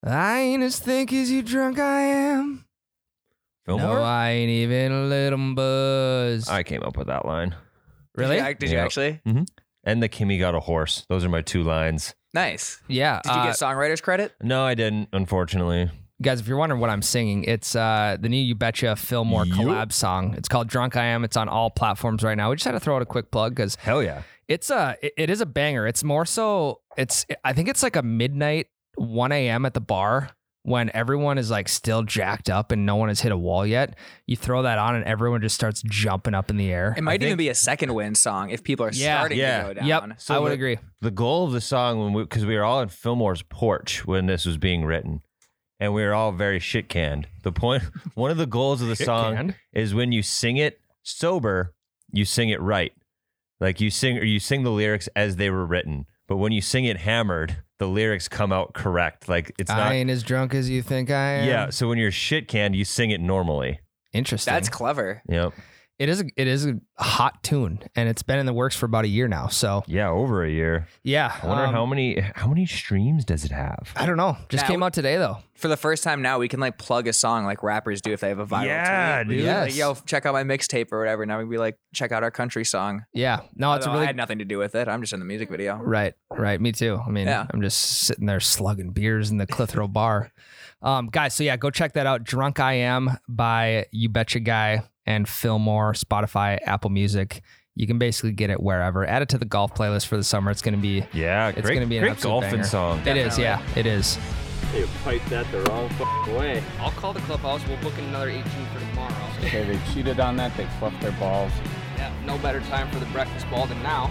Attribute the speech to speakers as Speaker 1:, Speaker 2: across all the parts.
Speaker 1: I ain't as thick as you drunk I am.
Speaker 2: Fillmore?
Speaker 1: No, I ain't even a little buzz.
Speaker 2: I came up with that line.
Speaker 1: Really?
Speaker 3: Did you
Speaker 2: Yeah.
Speaker 3: actually?
Speaker 2: And the Kimmy got a horse. Those are my 2 lines.
Speaker 3: Nice.
Speaker 1: Yeah.
Speaker 3: Did you get songwriters credit?
Speaker 2: No, I didn't, unfortunately.
Speaker 1: Guys, if you're wondering what I'm singing, it's the new You Betcha Fillmore collab song. It's called Drunk I Am. It's on all platforms right now. We just had to throw out a quick plug because
Speaker 2: Hell yeah.
Speaker 1: it is a banger. It's more so, I think it's like a midnight 1 a.m. at the bar when everyone is like still jacked up and no one has hit a wall yet. You throw that on and everyone just starts jumping up in the air.
Speaker 3: It might even be a second wind song if people are starting to go down.
Speaker 1: Yep,
Speaker 2: So
Speaker 1: I would
Speaker 2: the-
Speaker 1: agree.
Speaker 2: The goal of the song, because we were all in Fillmore's porch when this was being written, and we were all very shit canned. One of the goals of the song
Speaker 1: Shit-canned?
Speaker 2: is when you sing it sober, you sing it right. Like you sing the lyrics as they were written. But when you sing it hammered, the lyrics come out correct. Like it's
Speaker 1: I
Speaker 2: not.
Speaker 1: ain't as drunk as you think I am.
Speaker 2: Yeah. So when you're shit canned, you sing it normally.
Speaker 1: Interesting.
Speaker 3: That's clever.
Speaker 2: Yep.
Speaker 1: It is a hot tune, and it's been in the works for about a year now. So
Speaker 2: Yeah, over a year.
Speaker 1: yeah,
Speaker 2: I wonder how many streams does it have?
Speaker 1: I don't know. Just
Speaker 3: Now-
Speaker 1: came out today though.
Speaker 3: For the first time now, we can like plug a song like rappers do if they have a viral
Speaker 2: Yeah,
Speaker 3: tweet. We
Speaker 2: dude.
Speaker 3: can be like,
Speaker 1: Yes.
Speaker 3: yo, check out my mixtape or whatever. Now we can be like, check out our country song.
Speaker 1: Yeah, no, it's a
Speaker 3: Although I
Speaker 1: really
Speaker 3: had nothing to do with it. I'm just in the music video.
Speaker 1: right. Me too. I mean,
Speaker 3: Yeah.
Speaker 1: I'm just sitting there slugging beers in the Clitheroe bar. Guys, so yeah, go check that out. Drunk I Am by You Betcha Guy and Fillmore, Spotify, Apple Music. You can basically get it wherever. Add it to the golf playlist for the summer. It's going to be
Speaker 2: Yeah,
Speaker 1: It's
Speaker 2: great,
Speaker 1: gonna be an
Speaker 2: great
Speaker 1: absolute
Speaker 2: golfing
Speaker 1: banger.
Speaker 2: song.
Speaker 1: It is, yeah, it is.
Speaker 4: You piped that the wrong way.
Speaker 1: I'll call the clubhouse. We'll book in another 18 for tomorrow.
Speaker 4: Okay, they cheated on that. They fluffed their balls.
Speaker 1: Yeah, no better time for the breakfast ball than now.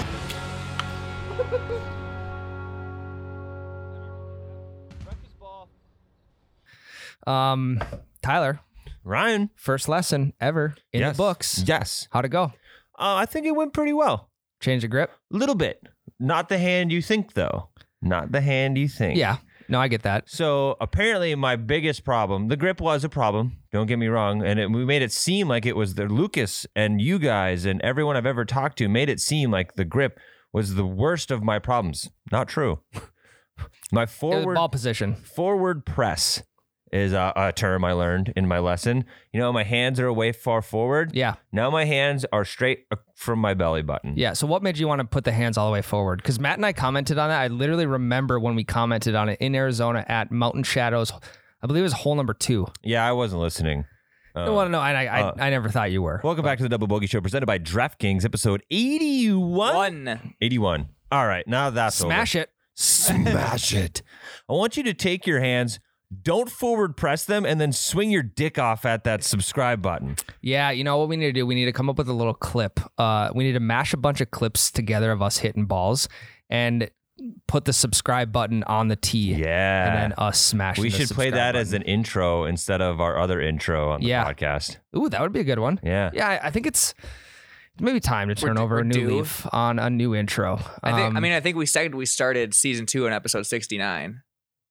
Speaker 1: Tyler,
Speaker 2: Ryan.
Speaker 1: first lesson ever in
Speaker 2: Yes.
Speaker 1: the books.
Speaker 2: Yes.
Speaker 1: How'd it go?
Speaker 2: I think it went pretty well.
Speaker 1: Change the grip?
Speaker 2: A little bit. Not the hand you think, though. Not the hand you think.
Speaker 1: Yeah. No, I get that.
Speaker 2: So apparently my biggest problem, the grip was a problem. Don't get me wrong. And we made it seem like it was the Lucas and you guys and everyone I've ever talked to made it seem like the grip was the worst of my problems. Not true. My
Speaker 1: Ball position.
Speaker 2: forward press is a term I learned in my lesson. You know, my hands are way far forward.
Speaker 1: Yeah.
Speaker 2: Now my hands are straight from my belly button.
Speaker 1: Yeah. So what made you want to put the hands all the way forward? Because Matt and I commented on that. I literally remember when we commented on it in Arizona at Mountain Shadows. I believe it was hole number 2.
Speaker 2: Yeah, I wasn't listening.
Speaker 1: Well, no, I never thought you were.
Speaker 2: Welcome back to the Double Bogey Show presented by DraftKings, episode 81. 81. All right, now that's
Speaker 1: Smash
Speaker 2: over.
Speaker 1: it.
Speaker 2: Smash it. I want you to take your hands, don't forward press them, and then swing your dick off at that subscribe button.
Speaker 1: Yeah, you know what we need to do? We need to come up with a little clip. We need to mash a bunch of clips together of us hitting balls and put the subscribe button on the tee.
Speaker 2: Yeah.
Speaker 1: And then us smashing
Speaker 2: We
Speaker 1: the
Speaker 2: should play
Speaker 1: subscribe
Speaker 2: that as
Speaker 1: button.
Speaker 2: an intro instead of our other intro on the
Speaker 1: Yeah.
Speaker 2: podcast.
Speaker 1: Ooh, that would be a good one.
Speaker 2: Yeah.
Speaker 1: Yeah, I think it's maybe time to turn
Speaker 3: We're-
Speaker 1: over
Speaker 3: we're
Speaker 1: a new
Speaker 3: due.
Speaker 1: leaf on a new intro.
Speaker 3: I think we said we started season 2 in episode 69.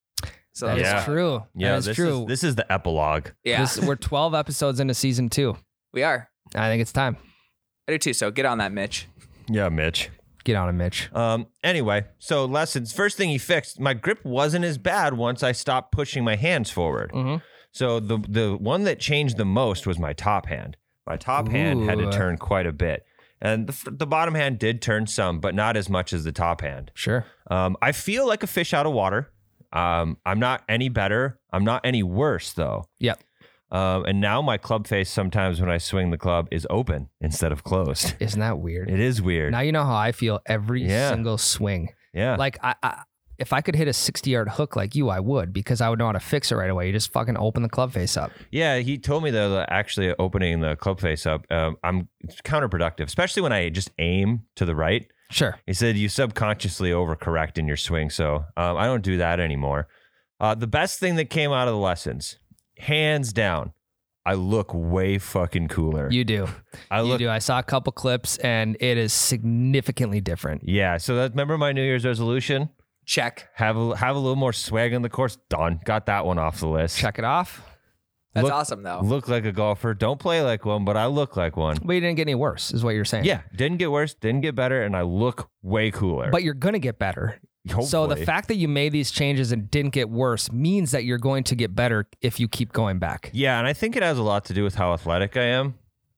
Speaker 3: So
Speaker 1: that is
Speaker 2: Yeah.
Speaker 1: true.
Speaker 2: Yeah,
Speaker 1: that is true.
Speaker 2: This is the epilogue.
Speaker 3: yeah,
Speaker 1: We're 12 episodes into season 2.
Speaker 3: we are.
Speaker 1: I think it's time.
Speaker 3: I do too. So get on that, Mitch.
Speaker 2: Yeah, Mitch.
Speaker 1: Get on it, Mitch.
Speaker 2: Anyway, so lessons. First thing he fixed, my grip wasn't as bad once I stopped pushing my hands forward.
Speaker 1: Mhm.
Speaker 2: So the one that changed the most was my top hand. My top hand had to
Speaker 1: Ooh.
Speaker 2: turn quite a bit. And the bottom hand did turn some, but not as much as the top hand.
Speaker 1: Sure.
Speaker 2: I feel like a fish out of water. I'm not any better. I'm not any worse, though.
Speaker 1: Yep.
Speaker 2: And now my club face sometimes when I swing the club is open instead of closed.
Speaker 1: Isn't that weird?
Speaker 2: It is weird.
Speaker 1: Now you know how I feel every
Speaker 2: Yeah.
Speaker 1: single swing.
Speaker 2: Yeah.
Speaker 1: Like if I could hit a 60-yard hook like you, I would, because I would know how to fix it right away. You just fucking open the club face up.
Speaker 2: Yeah, he told me though that actually opening the club face up, it's counterproductive, especially when I just aim to the right.
Speaker 1: Sure.
Speaker 2: He said you subconsciously overcorrect in your swing, so I don't do that anymore. The best thing that came out of the lessons, hands down, I look way fucking cooler.
Speaker 1: You do.
Speaker 2: I
Speaker 1: You
Speaker 2: look,
Speaker 1: do. I saw a couple clips and it is significantly different.
Speaker 2: yeah. So remember my New Year's resolution?
Speaker 3: Check.
Speaker 2: Have a little more swag on the course. Done. Got that one off the list.
Speaker 1: Check it off.
Speaker 3: That's
Speaker 2: Look-
Speaker 3: awesome though.
Speaker 2: Look like a golfer. Don't play like one, but I look like one.
Speaker 1: But you didn't get any worse, is what you're saying.
Speaker 2: Yeah, didn't get worse, didn't get better, and I look way cooler.
Speaker 1: But you're going to get better. So the
Speaker 2: Hopefully.
Speaker 1: fact that you made these changes and didn't get worse means that you're going to get better if you keep going back.
Speaker 2: Yeah, and I think it has a lot to do with how athletic I am.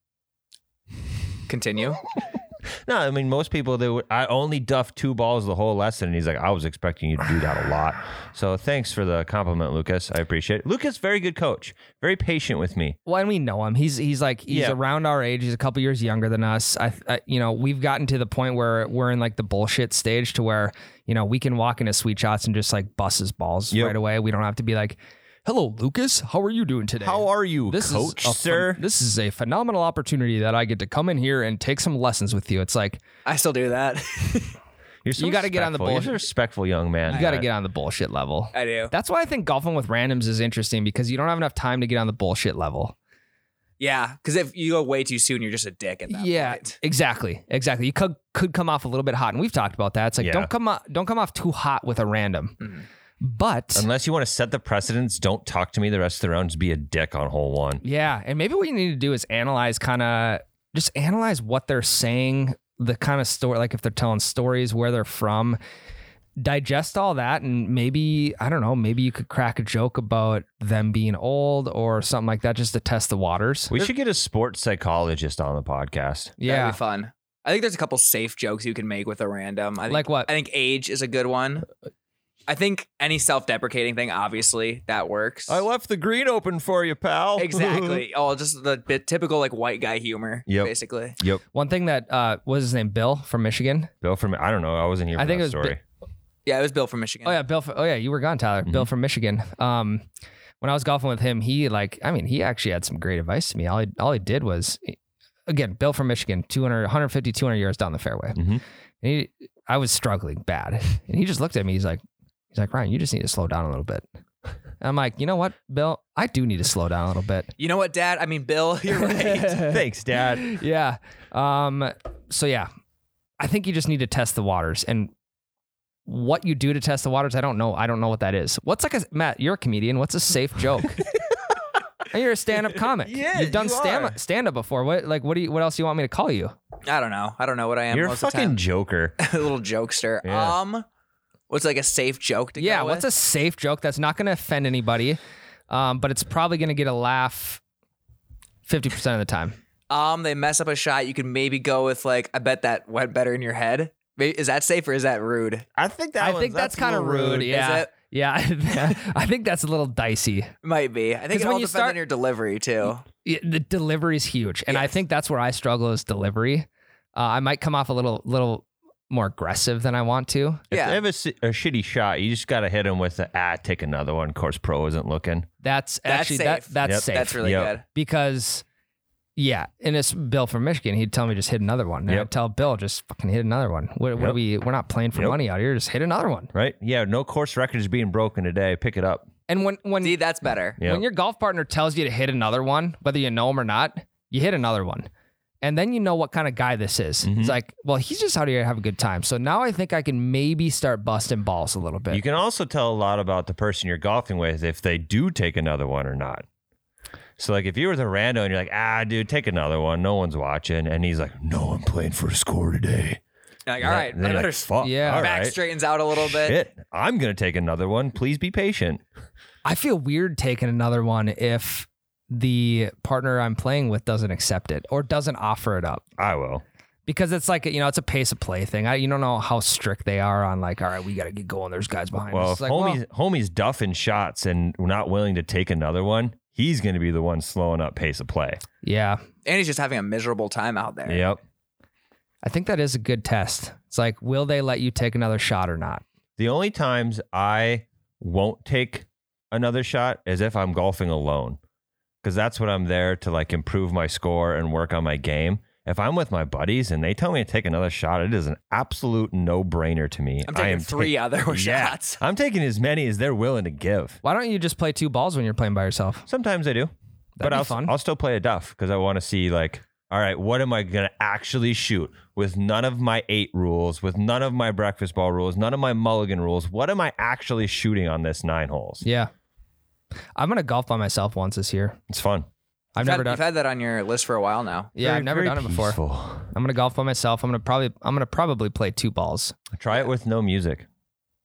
Speaker 3: Continue.
Speaker 2: No, I mean, most people, I only duffed 2 balls the whole lesson. And he's like, I was expecting you to do that a lot. So thanks for the compliment, Lucas. I appreciate it. Lucas, very good coach. Very patient with me.
Speaker 1: Well, and we know him. He's
Speaker 2: Yeah.
Speaker 1: around our age. He's a couple years younger than us. We've gotten to the point where we're in like the bullshit stage to where, we can walk into Sweet Shots and just like bust his balls
Speaker 2: Yep.
Speaker 1: right away. We don't have to be like, hello, Lucas. How are you doing today?
Speaker 2: How are you, coach, sir?
Speaker 1: This is a phenomenal opportunity that I get to come in here and take some lessons with you. It's like,
Speaker 3: I still do that.
Speaker 2: You're so
Speaker 1: You gotta get on the
Speaker 2: respectful. You're
Speaker 1: bullshit.
Speaker 2: a respectful young man.
Speaker 1: you got to get on the bullshit level.
Speaker 3: I do.
Speaker 1: That's why I think golfing with randoms is interesting because you don't have enough time to get on the bullshit level.
Speaker 3: Yeah, because if you go way too soon, you're just a dick at that point.
Speaker 1: Exactly. You could come off a little bit hot, and we've talked about that. It's like
Speaker 2: Yeah.
Speaker 1: don't come off too hot with a random.
Speaker 3: Mhm.
Speaker 1: But
Speaker 2: Unless you want to set the precedence, don't talk to me the rest of the round. Just be a dick on hole 1.
Speaker 1: yeah, and maybe what you need to do is analyze what they're saying, the kind of story, like if they're telling stories, where they're from. Digest all that, and maybe, I don't know, maybe you could crack a joke about them being old or something like that just to test the waters.
Speaker 2: We should get a sports psychologist on the podcast.
Speaker 3: That'd
Speaker 1: Yeah.
Speaker 3: be fun. I think there's a couple safe jokes you can make with a random. I think,
Speaker 1: Like what?
Speaker 3: I think age is a good one. I think any self-deprecating thing, obviously, that works.
Speaker 2: left the green open for you, pal.
Speaker 3: Exactly. Oh, just the typical like white guy humor.
Speaker 2: Yep.
Speaker 3: Basically.
Speaker 2: Yep.
Speaker 1: One thing that what was his name? Bill from Michigan.
Speaker 2: Bill from, I don't know. I wasn't here for
Speaker 1: I think
Speaker 2: that
Speaker 1: it was
Speaker 2: story.
Speaker 3: Yeah, it was Bill from Michigan.
Speaker 1: Oh yeah, Bill. You were gone, Tyler. Bill from Michigan. When I was golfing with him, he actually had some great advice to me. All he did was, again, Bill from Michigan, 150, 200 yards down the fairway.
Speaker 2: Mhm.
Speaker 1: And I was struggling bad, and he just looked at me. He's like, Ryan, you just need to slow down a little bit. And I'm like, you know what, Bill? I do need to slow down a little bit.
Speaker 3: You know what, Dad? I mean, Bill, you're right.
Speaker 2: Thanks, Dad.
Speaker 1: Yeah. So yeah, I think you just need to test the waters. And what you do to test the waters, I don't know. I don't know what that is. What's like Matt, you're a comedian. What's a safe joke? And you're a stand-up comic.
Speaker 2: Yeah,
Speaker 1: You've done
Speaker 2: you are.
Speaker 1: stand-up before. What else do you want me to call you?
Speaker 3: I don't know. I don't know what I am.
Speaker 2: You're a
Speaker 3: most of the
Speaker 2: fucking
Speaker 3: time.
Speaker 2: joker.
Speaker 3: A little jokester.
Speaker 2: Yeah.
Speaker 3: What's like a safe joke to
Speaker 1: Yeah,
Speaker 3: go
Speaker 1: what's
Speaker 3: with?
Speaker 1: a safe joke that's not going to offend anybody, but it's probably going to get a laugh 50% of the time.
Speaker 3: They mess up a shot. You can maybe go with like, I bet that went better in your head. Is that safe or is that rude?
Speaker 2: I think
Speaker 1: I think that's kind of rude. Yeah.
Speaker 3: it?
Speaker 1: Yeah. I think that's a little dicey.
Speaker 3: Might be. I think
Speaker 1: 'Cause
Speaker 3: it
Speaker 1: when
Speaker 3: all
Speaker 1: you
Speaker 3: depends
Speaker 1: start-
Speaker 3: on your delivery too.
Speaker 1: The delivery is huge. And I
Speaker 3: Yes.
Speaker 1: think that's where I struggle is delivery. I might come off a little more aggressive than I want to.
Speaker 2: If
Speaker 3: Yeah.
Speaker 2: they have a shitty shot, you just got to hit them with the, take another one. Of course, pro isn't looking.
Speaker 1: That's actually
Speaker 3: safe.
Speaker 1: that's
Speaker 2: Yep.
Speaker 1: safe.
Speaker 3: That's really
Speaker 2: Yep.
Speaker 3: good.
Speaker 1: Because yeah, and it's Bill from Michigan. He'd tell me just hit another one. And
Speaker 2: Yep.
Speaker 1: I'd tell Bill just fucking hit another one. What
Speaker 2: Yep.
Speaker 1: are we're not playing for
Speaker 2: Yep.
Speaker 1: money out here. Just hit another one.
Speaker 2: Right? Yeah, no course record is being broken today. Pick it up.
Speaker 1: And when
Speaker 3: See, that's better.
Speaker 2: Yeah.
Speaker 1: when your golf partner tells you to hit another one, whether you know him or not, you hit another one. And then you know what kind of guy this is.
Speaker 2: Mhm.
Speaker 1: It's like, well, he's just out here to have a good time. So now I think I can maybe start busting balls a little bit.
Speaker 2: You can also tell a lot about the person you're golfing with if they do take another one or not. So, like, if you were the rando and you're like, dude, take another one. No one's watching. And he's like, no, I'm playing for a score today.
Speaker 3: You're like, all right,
Speaker 2: Then
Speaker 3: I
Speaker 2: you're
Speaker 3: better
Speaker 2: like, fuck.
Speaker 1: Yeah.
Speaker 2: All
Speaker 3: back
Speaker 2: right.
Speaker 3: straightens out a little bit.
Speaker 2: Shit, I'm going to take another one. Please be patient.
Speaker 1: I feel weird taking another one if the partner I'm playing with doesn't accept it or doesn't offer it up.
Speaker 2: I will.
Speaker 1: Because it's like, it's a pace of play thing. You don't know how strict they are on like, all right, we got to get going. There's guys behind
Speaker 2: Well,
Speaker 1: us.
Speaker 2: if
Speaker 1: It's like,
Speaker 2: homie's duffing shots and not willing to take another one, he's going to be the one slowing up pace of play.
Speaker 1: yeah,
Speaker 3: And he's just having a miserable time out there.
Speaker 2: Yep.
Speaker 1: I think that is a good test. It's like, will they let you take another shot or not?
Speaker 2: The only times I won't take another shot is if I'm golfing alone, because that's when I'm there to like improve my score and work on my game. If I'm with my buddies and they tell me to take another shot, it is an absolute no-brainer to me.
Speaker 3: I'm taking three other
Speaker 2: Yeah.
Speaker 3: shots.
Speaker 2: I'm taking as many as they're willing to give.
Speaker 1: Why don't you just play 2 balls when you're playing by yourself?
Speaker 2: Sometimes I do, but
Speaker 1: be
Speaker 2: I'll
Speaker 1: fun.
Speaker 2: I'll still play a duff because I want to see like, all right, what am I going to actually shoot with none of my 8 rules, with none of my breakfast ball rules, none of my mulligan rules? What am I actually shooting on this 9 holes?
Speaker 1: Yeah. I'm going to golf by myself once this year.
Speaker 2: It's fun.
Speaker 1: I've never done
Speaker 3: You've had that on your list for a while now.
Speaker 1: Yeah,
Speaker 2: Very,
Speaker 1: I've never
Speaker 2: very
Speaker 1: done it before.
Speaker 2: peaceful.
Speaker 1: I'm going to golf by myself. I'm going to probably play 2 balls.
Speaker 2: Try it with no music.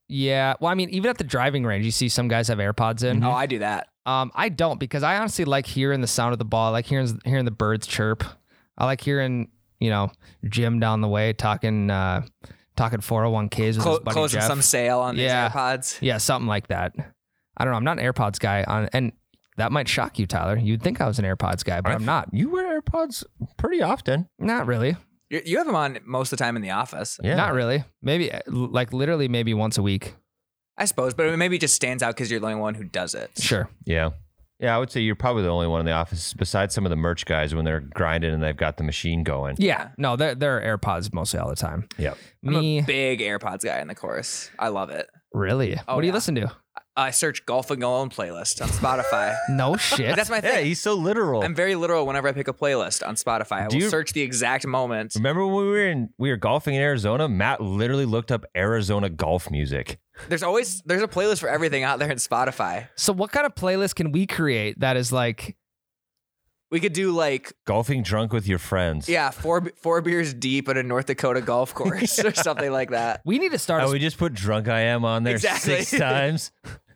Speaker 1: Yeah. Well, I mean, even at the driving range, you see some guys have AirPods in.
Speaker 3: Oh, I do that.
Speaker 1: I don't, because I honestly like hearing the sound of the ball. I like hearing the birds chirp. I like hearing, Jim down the way talking 401ks with his buddy
Speaker 3: Closing
Speaker 1: Jeff.
Speaker 3: some sale on these AirPods.
Speaker 1: Yeah, something like that. I don't know. I'm not an AirPods guy, and that might shock you, Tyler. You'd think I was an AirPods guy, but I'm not.
Speaker 2: You wear AirPods pretty often.
Speaker 1: Not really.
Speaker 3: You have them on most of the time in the office.
Speaker 2: Yeah.
Speaker 1: Not really. Maybe literally maybe once a week.
Speaker 3: I suppose, but maybe it just stands out because you're the only one who does it.
Speaker 1: Sure.
Speaker 2: Yeah. Yeah, I would say you're probably the only one in the office besides some of the merch guys when they're grinding and they've got the machine going.
Speaker 1: Yeah. No, they're AirPods mostly all the time.
Speaker 2: Yeah.
Speaker 3: I'm
Speaker 1: Me,
Speaker 3: a big AirPods guy in the course. I love it.
Speaker 1: really?
Speaker 3: Oh,
Speaker 1: What do you
Speaker 3: yeah.
Speaker 1: listen to?
Speaker 3: I search Golf and Go On playlist on Spotify.
Speaker 1: No shit.
Speaker 3: That's my
Speaker 2: Yeah,
Speaker 3: thing.
Speaker 2: he's so literal.
Speaker 3: I'm very literal whenever I pick a playlist on Spotify. I
Speaker 2: Do
Speaker 3: will
Speaker 2: you-
Speaker 3: search the exact moment.
Speaker 2: Remember when we were golfing in Arizona? Matt literally looked up Arizona golf music.
Speaker 3: There's a playlist for everything out there in Spotify.
Speaker 1: So what kind of playlist can we create that is like,
Speaker 3: We could do like,
Speaker 2: Golfing drunk with your friends.
Speaker 3: yeah, four beers deep at a North Dakota golf course or something like that.
Speaker 1: we need to start
Speaker 2: Oh, we just put Drunk I Am on there
Speaker 3: Exactly.
Speaker 2: 6 times.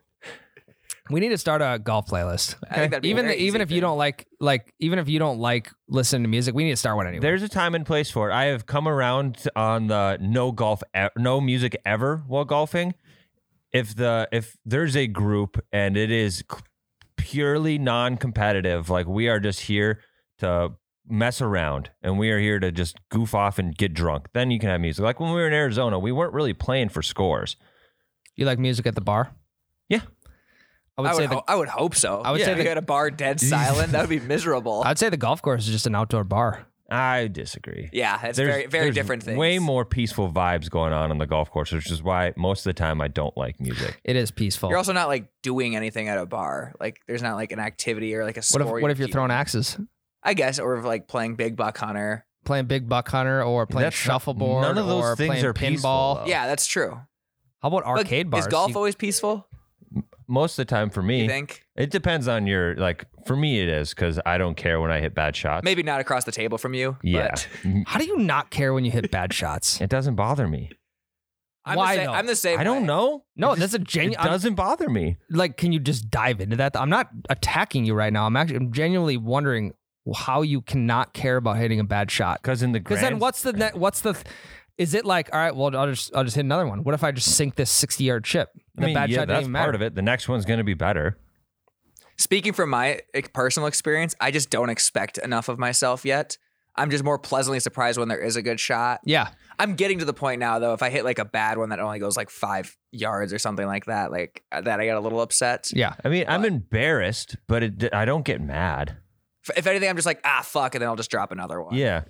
Speaker 1: we need to start a golf playlist.
Speaker 3: I think that'd be a
Speaker 1: Even
Speaker 3: very
Speaker 1: even
Speaker 3: easy
Speaker 1: if you
Speaker 3: thing.
Speaker 1: don't like even if you don't like listening to music, we need to start one anyway.
Speaker 2: There's a time and place for it. I have come around on the no music ever while golfing. If there's a group and it is purely non-competitive, like we are just here to mess around and we are here to just goof off and get drunk, then you can have music. Like when we were in Arizona, we weren't really playing for scores.
Speaker 1: You like music at the bar?
Speaker 2: Yeah.
Speaker 3: I would hope so.
Speaker 1: I would
Speaker 3: Yeah,
Speaker 1: say
Speaker 3: if you
Speaker 1: the-
Speaker 3: had a bar dead silent, that would be miserable.
Speaker 1: I'd say the golf course is just an outdoor bar.
Speaker 2: I disagree.
Speaker 3: Yeah, it's very
Speaker 2: there's
Speaker 3: different things.
Speaker 2: Way more peaceful vibes going on the golf course, which is why most of the time I don't like music.
Speaker 1: It is peaceful.
Speaker 3: You're also not like doing anything at a bar. Like there's not like an activity or like a score.
Speaker 1: What if you're
Speaker 3: keeping.
Speaker 1: throwing axes?
Speaker 3: I guess, or like playing Big Buck Hunter.
Speaker 1: Playing Big Buck Hunter or playing
Speaker 2: That's not-
Speaker 1: shuffleboard
Speaker 2: none of those
Speaker 1: or
Speaker 2: things
Speaker 1: playing
Speaker 2: are
Speaker 1: pinball.
Speaker 2: peaceful, though.
Speaker 3: Yeah, that's true.
Speaker 1: How about
Speaker 3: But
Speaker 1: arcade bars?
Speaker 3: Is golf
Speaker 1: You-
Speaker 3: always peaceful?
Speaker 2: Most of the time for
Speaker 3: You
Speaker 2: me,
Speaker 3: think?
Speaker 2: it depends on your, like, for me it is because I don't care when I hit bad shots.
Speaker 3: Maybe not across the table from you.
Speaker 2: Yeah.
Speaker 3: But
Speaker 1: How do you not care when you hit bad shots?
Speaker 2: It doesn't bother me.
Speaker 1: Why though?
Speaker 3: I'm the same.
Speaker 2: I don't
Speaker 3: way.
Speaker 2: know.
Speaker 1: No,
Speaker 2: It
Speaker 1: that's a
Speaker 2: just-
Speaker 1: genuine.
Speaker 2: It doesn't bother me.
Speaker 1: Like, can you just dive into that? I'm not attacking you right now. I'm genuinely wondering how you cannot care about hitting a bad shot.
Speaker 2: Because in the
Speaker 1: Because
Speaker 2: grand,
Speaker 1: then what's the is it like, all right, well, I'll just hit another one. What if I just sink this 60-yard chip? The
Speaker 2: I mean,
Speaker 1: bad
Speaker 2: yeah,
Speaker 1: shot didn't
Speaker 2: that's
Speaker 1: even
Speaker 2: part
Speaker 1: matter.
Speaker 2: of it. The next one's going to be better.
Speaker 3: Speaking from my personal experience, I just don't expect enough of myself yet. I'm just more pleasantly surprised when there is a good shot.
Speaker 1: Yeah.
Speaker 3: I'm getting to the point now, though, if I hit like a bad one that only goes like 5 yards or something like that, like that I get a little upset.
Speaker 1: Yeah.
Speaker 2: I mean, I'm embarrassed, but I don't get mad.
Speaker 3: If anything, I'm just like, fuck, and then I'll just drop another one.
Speaker 2: Yeah.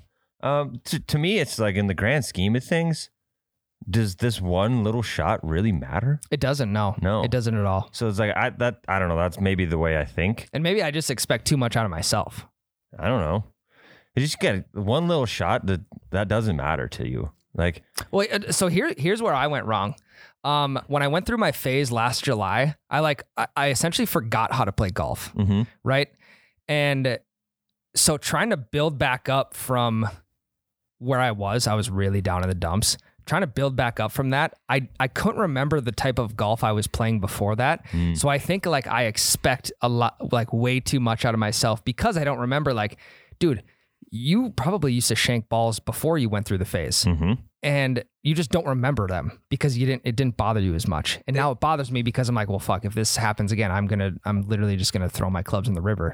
Speaker 2: To me, it's like in the grand scheme of things, does this one little shot really matter?
Speaker 1: It doesn't, no.
Speaker 2: No.
Speaker 1: It doesn't at all.
Speaker 2: So it's like I don't know. That's maybe the way I think.
Speaker 1: And maybe I just expect too much out of myself.
Speaker 2: I don't know. You just get one little shot that doesn't matter to you. Like,
Speaker 1: Well, so here's where I went wrong. When I went through my phase last July, I essentially forgot how to play golf, right? And so trying to build back up from where I was really down in the dumps. Trying to build back up from that, I couldn't remember the type of golf I was playing before that. So I think like I expect a lot, like way too much out of myself because I don't remember. Like, dude, you probably used to shank balls before you went through the phase, and you just don't remember them because it didn't bother you as much. And now it bothers me because I'm like, well, fuck, if this happens again, I'm literally just gonna throw my clubs in the river.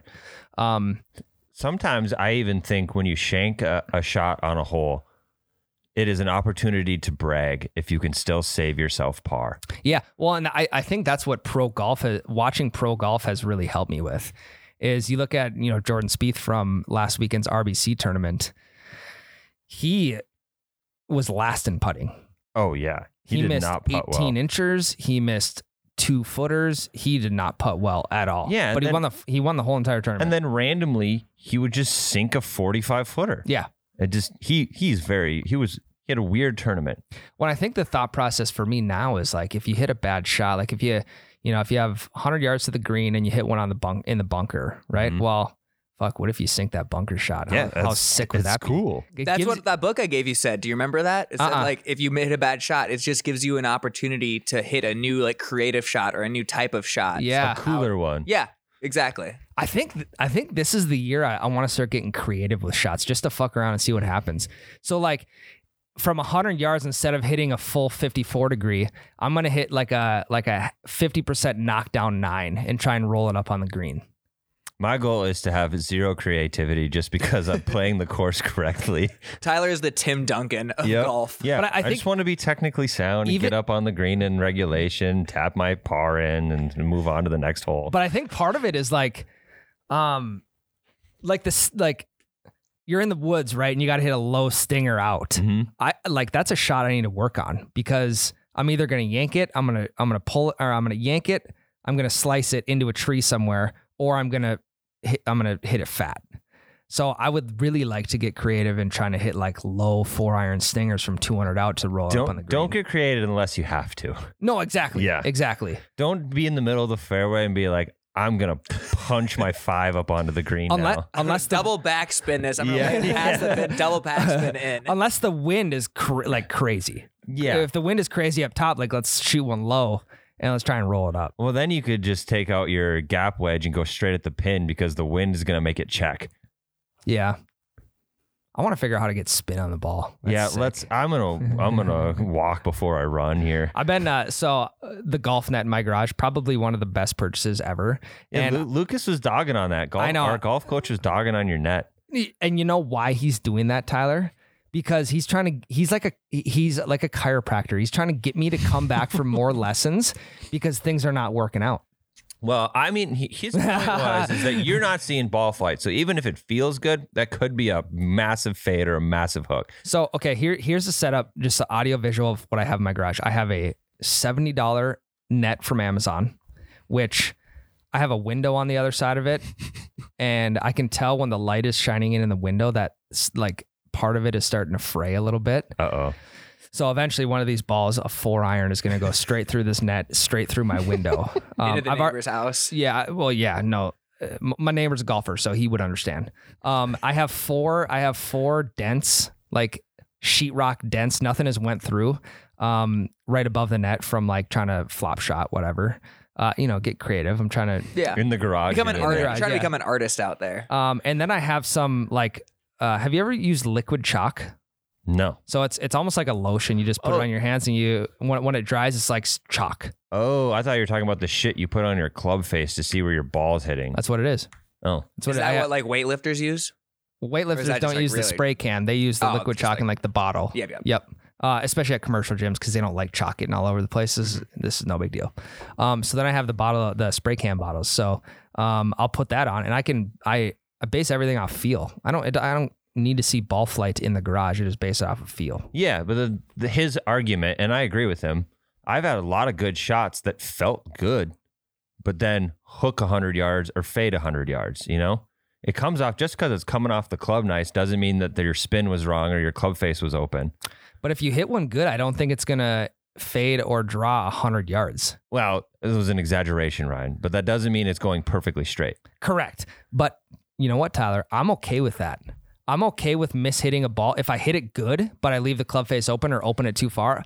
Speaker 2: sometimes I even think when you shank a shot on a hole, it is an opportunity to brag if you can still save yourself par.
Speaker 1: Yeah. Well, and I think that's what watching pro golf has really helped me with is you look at, Jordan Spieth from last weekend's RBC tournament. He was last in putting.
Speaker 2: Oh yeah. He did
Speaker 1: missed
Speaker 2: not putt
Speaker 1: 18
Speaker 2: well.
Speaker 1: inchers. He missed 2 footers. He did not putt well at all.
Speaker 2: Yeah,
Speaker 1: But he won the whole entire tournament.
Speaker 2: And then randomly he would just sink a 45 footer.
Speaker 1: yeah.
Speaker 2: It just he had a weird tournament.
Speaker 1: When I think the thought process for me now is like, if you hit a bad shot, like if you have 100 yards to the green and you hit one in the bunker, right? Well, fuck, what if you sink that bunker shot?
Speaker 2: Yeah,
Speaker 1: How sick would that be?
Speaker 2: cool.
Speaker 1: It
Speaker 3: That's
Speaker 1: gives-
Speaker 3: what that book I gave you said. Do you remember that? It said like if you hit a bad shot, it just gives you an opportunity to hit a new like creative shot or a new type of shot.
Speaker 1: Yeah.
Speaker 2: A cooler one.
Speaker 3: Yeah, exactly.
Speaker 1: I think this is the year I want to start getting creative with shots just to fuck around and see what happens. So like from 100 yards, instead of hitting a full 54 degree, I'm gonna hit like a 50% knockdown 9 and try and roll it up on the green.
Speaker 2: My goal is to have zero creativity just because I'm playing the course correctly.
Speaker 3: Tyler is the Tim Duncan of golf.
Speaker 2: Yeah,
Speaker 1: But I
Speaker 2: I
Speaker 1: think
Speaker 2: just want to be technically sound and
Speaker 1: even-
Speaker 2: get up on the green in regulation, tap my par in, and move on to the next hole.
Speaker 1: But I think part of it is like this, like you're in the woods, right? And you got to hit a low stinger out.
Speaker 2: Mhm.
Speaker 1: That's a shot I need to work on because I'm either going to yank it, I'm going to pull it, or I'm going to yank it, I'm going to slice it into a tree somewhere, or I'm going to hit it fat. So I would really like to get creative and trying to hit like low 4-iron stingers from 200 out to roll up on the green.
Speaker 2: Don't get creative unless you have to.
Speaker 1: No, exactly.
Speaker 2: Yeah.
Speaker 1: Exactly.
Speaker 2: Don't be in the middle of the fairway and be like, I'm gonna punch my 5 up onto the green now.
Speaker 1: Unless the
Speaker 3: double backspin this. I'm
Speaker 2: Yeah.
Speaker 3: gonna pass the pin, double backspin in.
Speaker 1: unless the wind is like crazy.
Speaker 2: Yeah.
Speaker 1: If the wind is crazy up top, like let's shoot one low and let's try and roll it up.
Speaker 2: Well, then you could just take out your gap wedge and go straight at the pin because the wind is gonna make it check.
Speaker 1: Yeah. I want to figure out how to get spin on the ball. That's sick.
Speaker 2: I'm gonna walk before I run here.
Speaker 1: I've been the golf net in my garage, probably one of the best purchases ever.
Speaker 2: Yeah,
Speaker 1: And
Speaker 2: Lucas was dogging on that.
Speaker 1: I know.
Speaker 2: Our golf coach was dogging on your net.
Speaker 1: and you know why he's doing that, Tyler? Because he's like a chiropractor. He's trying to get me to come back for more lessons because things are not working out.
Speaker 2: Well, I mean, his point was is that you're not seeing ball flight. So even if it feels good, that could be a massive fade or a massive hook.
Speaker 1: So, okay, here's the setup, just the audio visual of what I have in my garage. I have a $70 net from Amazon, which I have a window on the other side of it. And I can tell when the light is shining in the window that like part of it is starting to fray a little bit.
Speaker 2: Uh-oh.
Speaker 1: So eventually one of these balls, a 4-iron, is going to go straight through this net, straight through my window.
Speaker 3: Into the
Speaker 1: I've al-
Speaker 3: neighbor's house.
Speaker 1: Yeah. Well, yeah, no. My neighbor's a golfer, so he would understand. I have four dents, like sheetrock dents. Nothing has went through right above the net from like trying to flop shot, whatever. Get creative. I'm trying to.
Speaker 3: Yeah.
Speaker 2: In the garage.
Speaker 3: Become an
Speaker 2: in
Speaker 3: artist.
Speaker 2: there.
Speaker 1: garage,
Speaker 3: Trying to
Speaker 1: yeah.
Speaker 3: become an artist out there.
Speaker 1: And then I have some like. Have you ever used liquid chalk?
Speaker 2: No.
Speaker 1: So it's almost like a lotion. You just put it on your hands, and when it dries, it's like chalk.
Speaker 2: Oh, I thought you were talking about the shit you put on your club face to see where your ball's hitting.
Speaker 1: That's what it is.
Speaker 2: Oh.
Speaker 1: That's
Speaker 3: Is that what like weightlifters use? Or is
Speaker 1: Weightlifters
Speaker 3: that just,
Speaker 1: don't
Speaker 3: like,
Speaker 1: use the
Speaker 3: really-
Speaker 1: spray can. They use the
Speaker 3: Oh,
Speaker 1: liquid
Speaker 3: just
Speaker 1: chalk
Speaker 3: like-
Speaker 1: in like the bottle.
Speaker 3: Yep.
Speaker 1: Especially at commercial gyms because they don't like chalk getting all over the place. This is no big deal. So then I have the spray can bottles. So I'll put that on, and I base everything off feel. I don't need to see ball flight in the garage. I just base it off of feel.
Speaker 2: Yeah, but his argument, and I agree with him, I've had a lot of good shots that felt good, but then hook 100 yards or fade 100 yards, you know? It comes off, just because it's coming off the club nice doesn't mean that your spin was wrong or your club face was open.
Speaker 1: But if you hit one good, I don't think it's going to fade or draw 100 yards.
Speaker 2: Well, it was an exaggeration, Ryan, but that doesn't mean it's going perfectly straight.
Speaker 1: Correct. But you know what, Tyler? I'm okay with that. I'm okay with mishitting a ball. If I hit it good, but I leave the club face open or open it too far,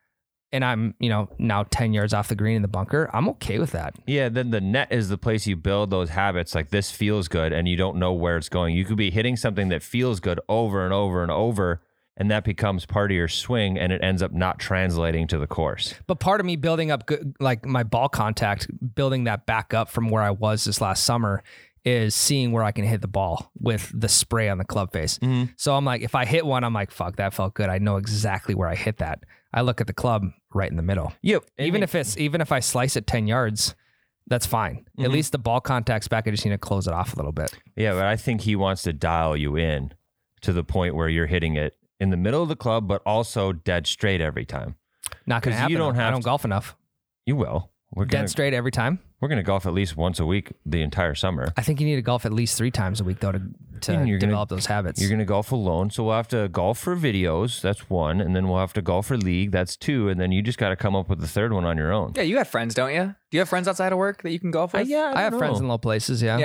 Speaker 1: and I'm, now 10 yards off the green in the bunker, I'm okay with that.
Speaker 2: Yeah, then the net is the place you build those habits. Like this feels good and you don't know where it's going. You could be hitting something that feels good over and over and over, and that becomes part of your swing and it ends up not translating to the course.
Speaker 1: But part of me building up good, like my ball contact, building that back up from where I was this last summer is seeing where I can hit the ball with the spray on the club face.
Speaker 2: Mm-hmm.
Speaker 1: So I'm like, if I hit one, I'm like, fuck, that felt good. I know exactly where I hit that. I look at the club right in the middle.
Speaker 2: Yep.
Speaker 1: Even if I slice it 10 yards, that's fine. At least the ball contact's back. I just need to close it off a little bit.
Speaker 2: Yeah, but I think he wants to dial you in to the point where you're hitting it in the middle of the club, but also dead straight every time.
Speaker 1: Not going to
Speaker 2: 'Cause
Speaker 1: happen.
Speaker 2: you don't
Speaker 1: I
Speaker 2: have
Speaker 1: don't
Speaker 2: to-
Speaker 1: golf enough.
Speaker 2: You will. We're
Speaker 1: Dead straight every time.
Speaker 2: We're gonna golf at least once a week the entire summer.
Speaker 1: I think you need to golf at least 3 times a week though to
Speaker 2: And you're gonna-
Speaker 1: develop those habits.
Speaker 2: You're gonna golf alone, so we'll have to golf for videos. That's 1, and then we'll have to golf for league. That's 2, and then you just got to come up with the 3rd one on your own.
Speaker 3: Yeah, you have friends, don't you? Do you have friends outside of work that you can golf with?
Speaker 2: Yeah,
Speaker 1: I have friends in low places. Yeah.
Speaker 3: Yeah.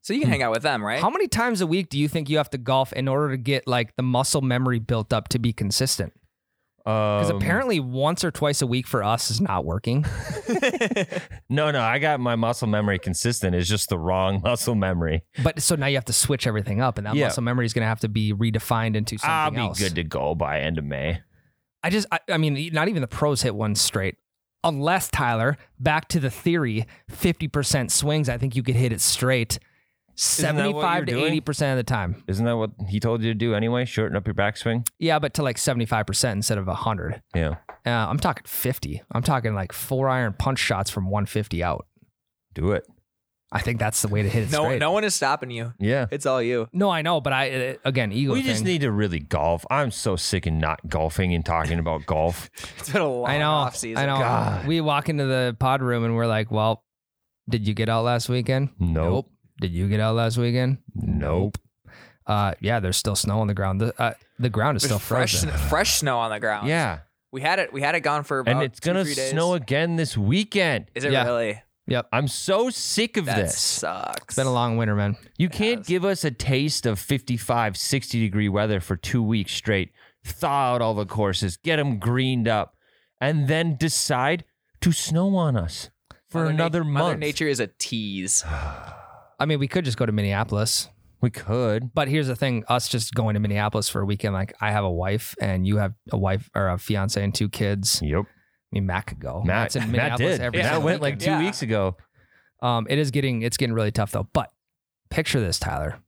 Speaker 3: So you can hang out with them, right?
Speaker 1: How many times a week do you think you have to golf in order to get like the muscle memory built up to be consistent? Because apparently once or twice a week for us is not working.
Speaker 2: No, I got my muscle memory consistent. It's just the wrong muscle memory.
Speaker 1: But so now you have to switch everything up, and that muscle memory is going to have to be redefined into something else.
Speaker 2: I'll be good to go by end of May.
Speaker 1: I mean, not even the pros hit one straight. Unless, Tyler, back to the theory, 50% swings, I think you could hit it straight 75 to 80% of the time.
Speaker 2: Isn't that what he told you to do anyway? Shorten up your backswing?
Speaker 1: Yeah, but to like 75% instead of 100.
Speaker 2: Yeah.
Speaker 1: I'm talking 50. I'm talking like 4-iron punch shots from 150 out.
Speaker 2: Do it.
Speaker 1: I think that's the way to hit it straight.
Speaker 3: No one is stopping you.
Speaker 2: Yeah.
Speaker 3: It's all you.
Speaker 1: No, I know, but again, ego
Speaker 2: We
Speaker 1: thing.
Speaker 2: just need to really golf. I'm so sick of not golfing and talking about golf.
Speaker 3: It's been a long off season.
Speaker 1: I know.
Speaker 2: God.
Speaker 1: We walk into the pod room and we're like, well, did you get out last weekend?
Speaker 2: Nope.
Speaker 1: Did you get out last weekend?
Speaker 2: Nope.
Speaker 1: Yeah, there's still snow on the ground. The ground is still frozen.
Speaker 3: Fresh snow on the ground.
Speaker 2: Yeah.
Speaker 3: We had it gone for about
Speaker 2: And it's going to
Speaker 3: 2-3 days.
Speaker 2: snow again this weekend.
Speaker 3: Is it
Speaker 1: Yeah.
Speaker 3: really?
Speaker 1: Yep.
Speaker 2: I'm so sick of
Speaker 3: That
Speaker 2: this.
Speaker 3: sucks.
Speaker 1: It's been a long winter, man.
Speaker 2: You can't give us a taste of 55, 60 degree weather for 2 weeks straight, thaw out all the courses, get them greened up, and then decide to snow on us for another month.
Speaker 3: Mother Nature is a tease.
Speaker 1: I mean, we could just go to Minneapolis.
Speaker 2: We could.
Speaker 1: But here's the thing, us just going to Minneapolis for a weekend, like I have a wife and you have a wife or a fiance and 2 kids.
Speaker 2: Yep.
Speaker 1: I mean, Matt could go.
Speaker 2: Matt
Speaker 1: Matt's in Minneapolis
Speaker 2: did.
Speaker 1: every
Speaker 2: Matt
Speaker 1: single
Speaker 2: went like
Speaker 1: weekend.
Speaker 2: 2 weeks ago.
Speaker 1: It's getting really tough though. But picture this, Tyler.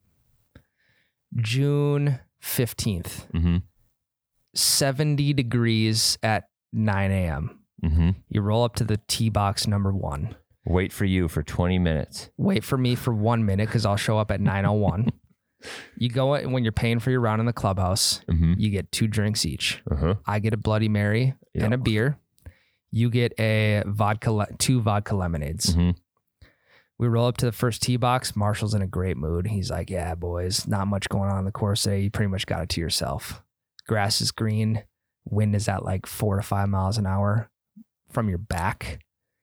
Speaker 1: June 15th,
Speaker 2: Mm-hmm.
Speaker 1: 70 degrees at 9 a.m.
Speaker 2: Mm-hmm.
Speaker 1: You roll up to the tee box number 1.
Speaker 2: Wait for you for 20 minutes.
Speaker 1: Wait for me for 1 minute because I'll show up at 9:01. You go when you're paying for your round in the clubhouse.
Speaker 2: Mm-hmm.
Speaker 1: You get 2 drinks each.
Speaker 2: Uh-huh.
Speaker 1: I get a Bloody Mary and a beer. You get a 2 vodka lemonades.
Speaker 2: Mm-hmm.
Speaker 1: We roll up to the first tee box. Marshall's in a great mood. He's like, yeah, boys, not much going on the course today. You pretty much got it to yourself. Grass is green. Wind is at like 4 to 5 miles an hour from your back.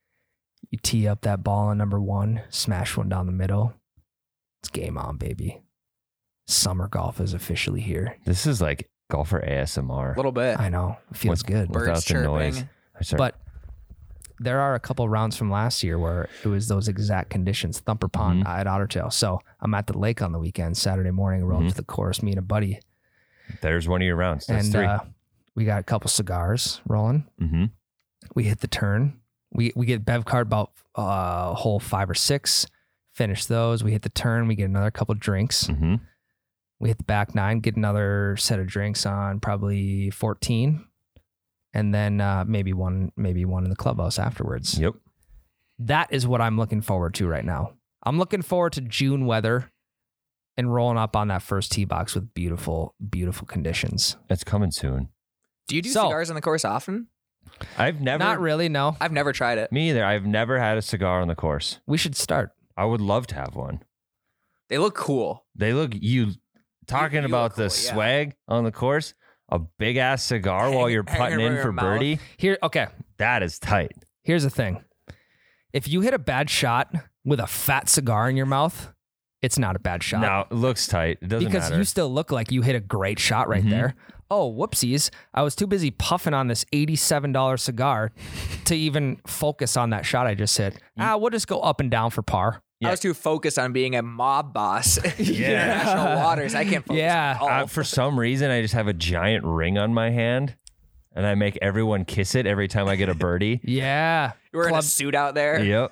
Speaker 1: You tee up that ball on number 1, smash one down the middle. It's game on, baby. Summer golf is officially here.
Speaker 2: This is like golfer ASMR.
Speaker 3: A little bit.
Speaker 1: I know. It feels good.
Speaker 2: Without
Speaker 3: Birds
Speaker 2: the noise.
Speaker 3: chirping.
Speaker 1: But there are a couple rounds from last year where it was those exact conditions, Thumper Pond at Otter Tail. So I'm at the lake on the weekend, Saturday morning, roll up to the course, me and a buddy.
Speaker 2: There's one of your rounds. That's
Speaker 1: And
Speaker 2: 3.
Speaker 1: we got a couple cigars rolling.
Speaker 2: Mm-hmm.
Speaker 1: We hit the turn. We get Bev card about hole 5 or 6, finish those. We hit the turn. We get another couple drinks.
Speaker 2: Mm-hmm.
Speaker 1: We hit the back 9, get another set of drinks on probably 14. And then maybe one in the clubhouse afterwards.
Speaker 2: Yep.
Speaker 1: That is what I'm looking forward to right now. I'm looking forward to June weather and rolling up on that first tee box with beautiful, beautiful conditions.
Speaker 2: It's coming soon.
Speaker 3: Do you do
Speaker 1: So-
Speaker 3: cigars on the course often?
Speaker 2: I've never.
Speaker 1: Not really, no.
Speaker 3: I've never tried it.
Speaker 2: Me either. I've never had a cigar on the course.
Speaker 1: We should start.
Speaker 2: I would love to have one.
Speaker 3: They look cool.
Speaker 2: They look, talking
Speaker 3: you
Speaker 2: about
Speaker 3: look
Speaker 2: the
Speaker 3: cool, yeah.
Speaker 2: swag on the course, a big ass cigar while you're
Speaker 3: hanging
Speaker 2: putting
Speaker 3: over
Speaker 2: in
Speaker 3: your
Speaker 2: for
Speaker 3: mouth.
Speaker 2: birdie.
Speaker 1: Okay,
Speaker 2: That is tight.
Speaker 1: here's the thing. If you hit a bad shot with a fat cigar in your mouth, it's not a bad shot.
Speaker 2: No, it looks tight. It doesn't
Speaker 1: because
Speaker 2: matter.
Speaker 1: you still look like you hit a great shot right
Speaker 2: Mhm.
Speaker 1: there. Oh, whoopsies. I was too busy puffing on this $87 cigar to even focus on that shot I just hit. We'll just go up and down for par.
Speaker 2: Yeah.
Speaker 3: I was too focused on being a mob boss in
Speaker 2: Yeah.
Speaker 3: international waters. I can't focus
Speaker 1: Yeah.
Speaker 3: on golf.
Speaker 2: For some reason, I just have a giant ring on my hand, and I make everyone kiss it every time I get a birdie.
Speaker 1: Yeah.
Speaker 3: You're wearing a suit out there.
Speaker 2: Yep.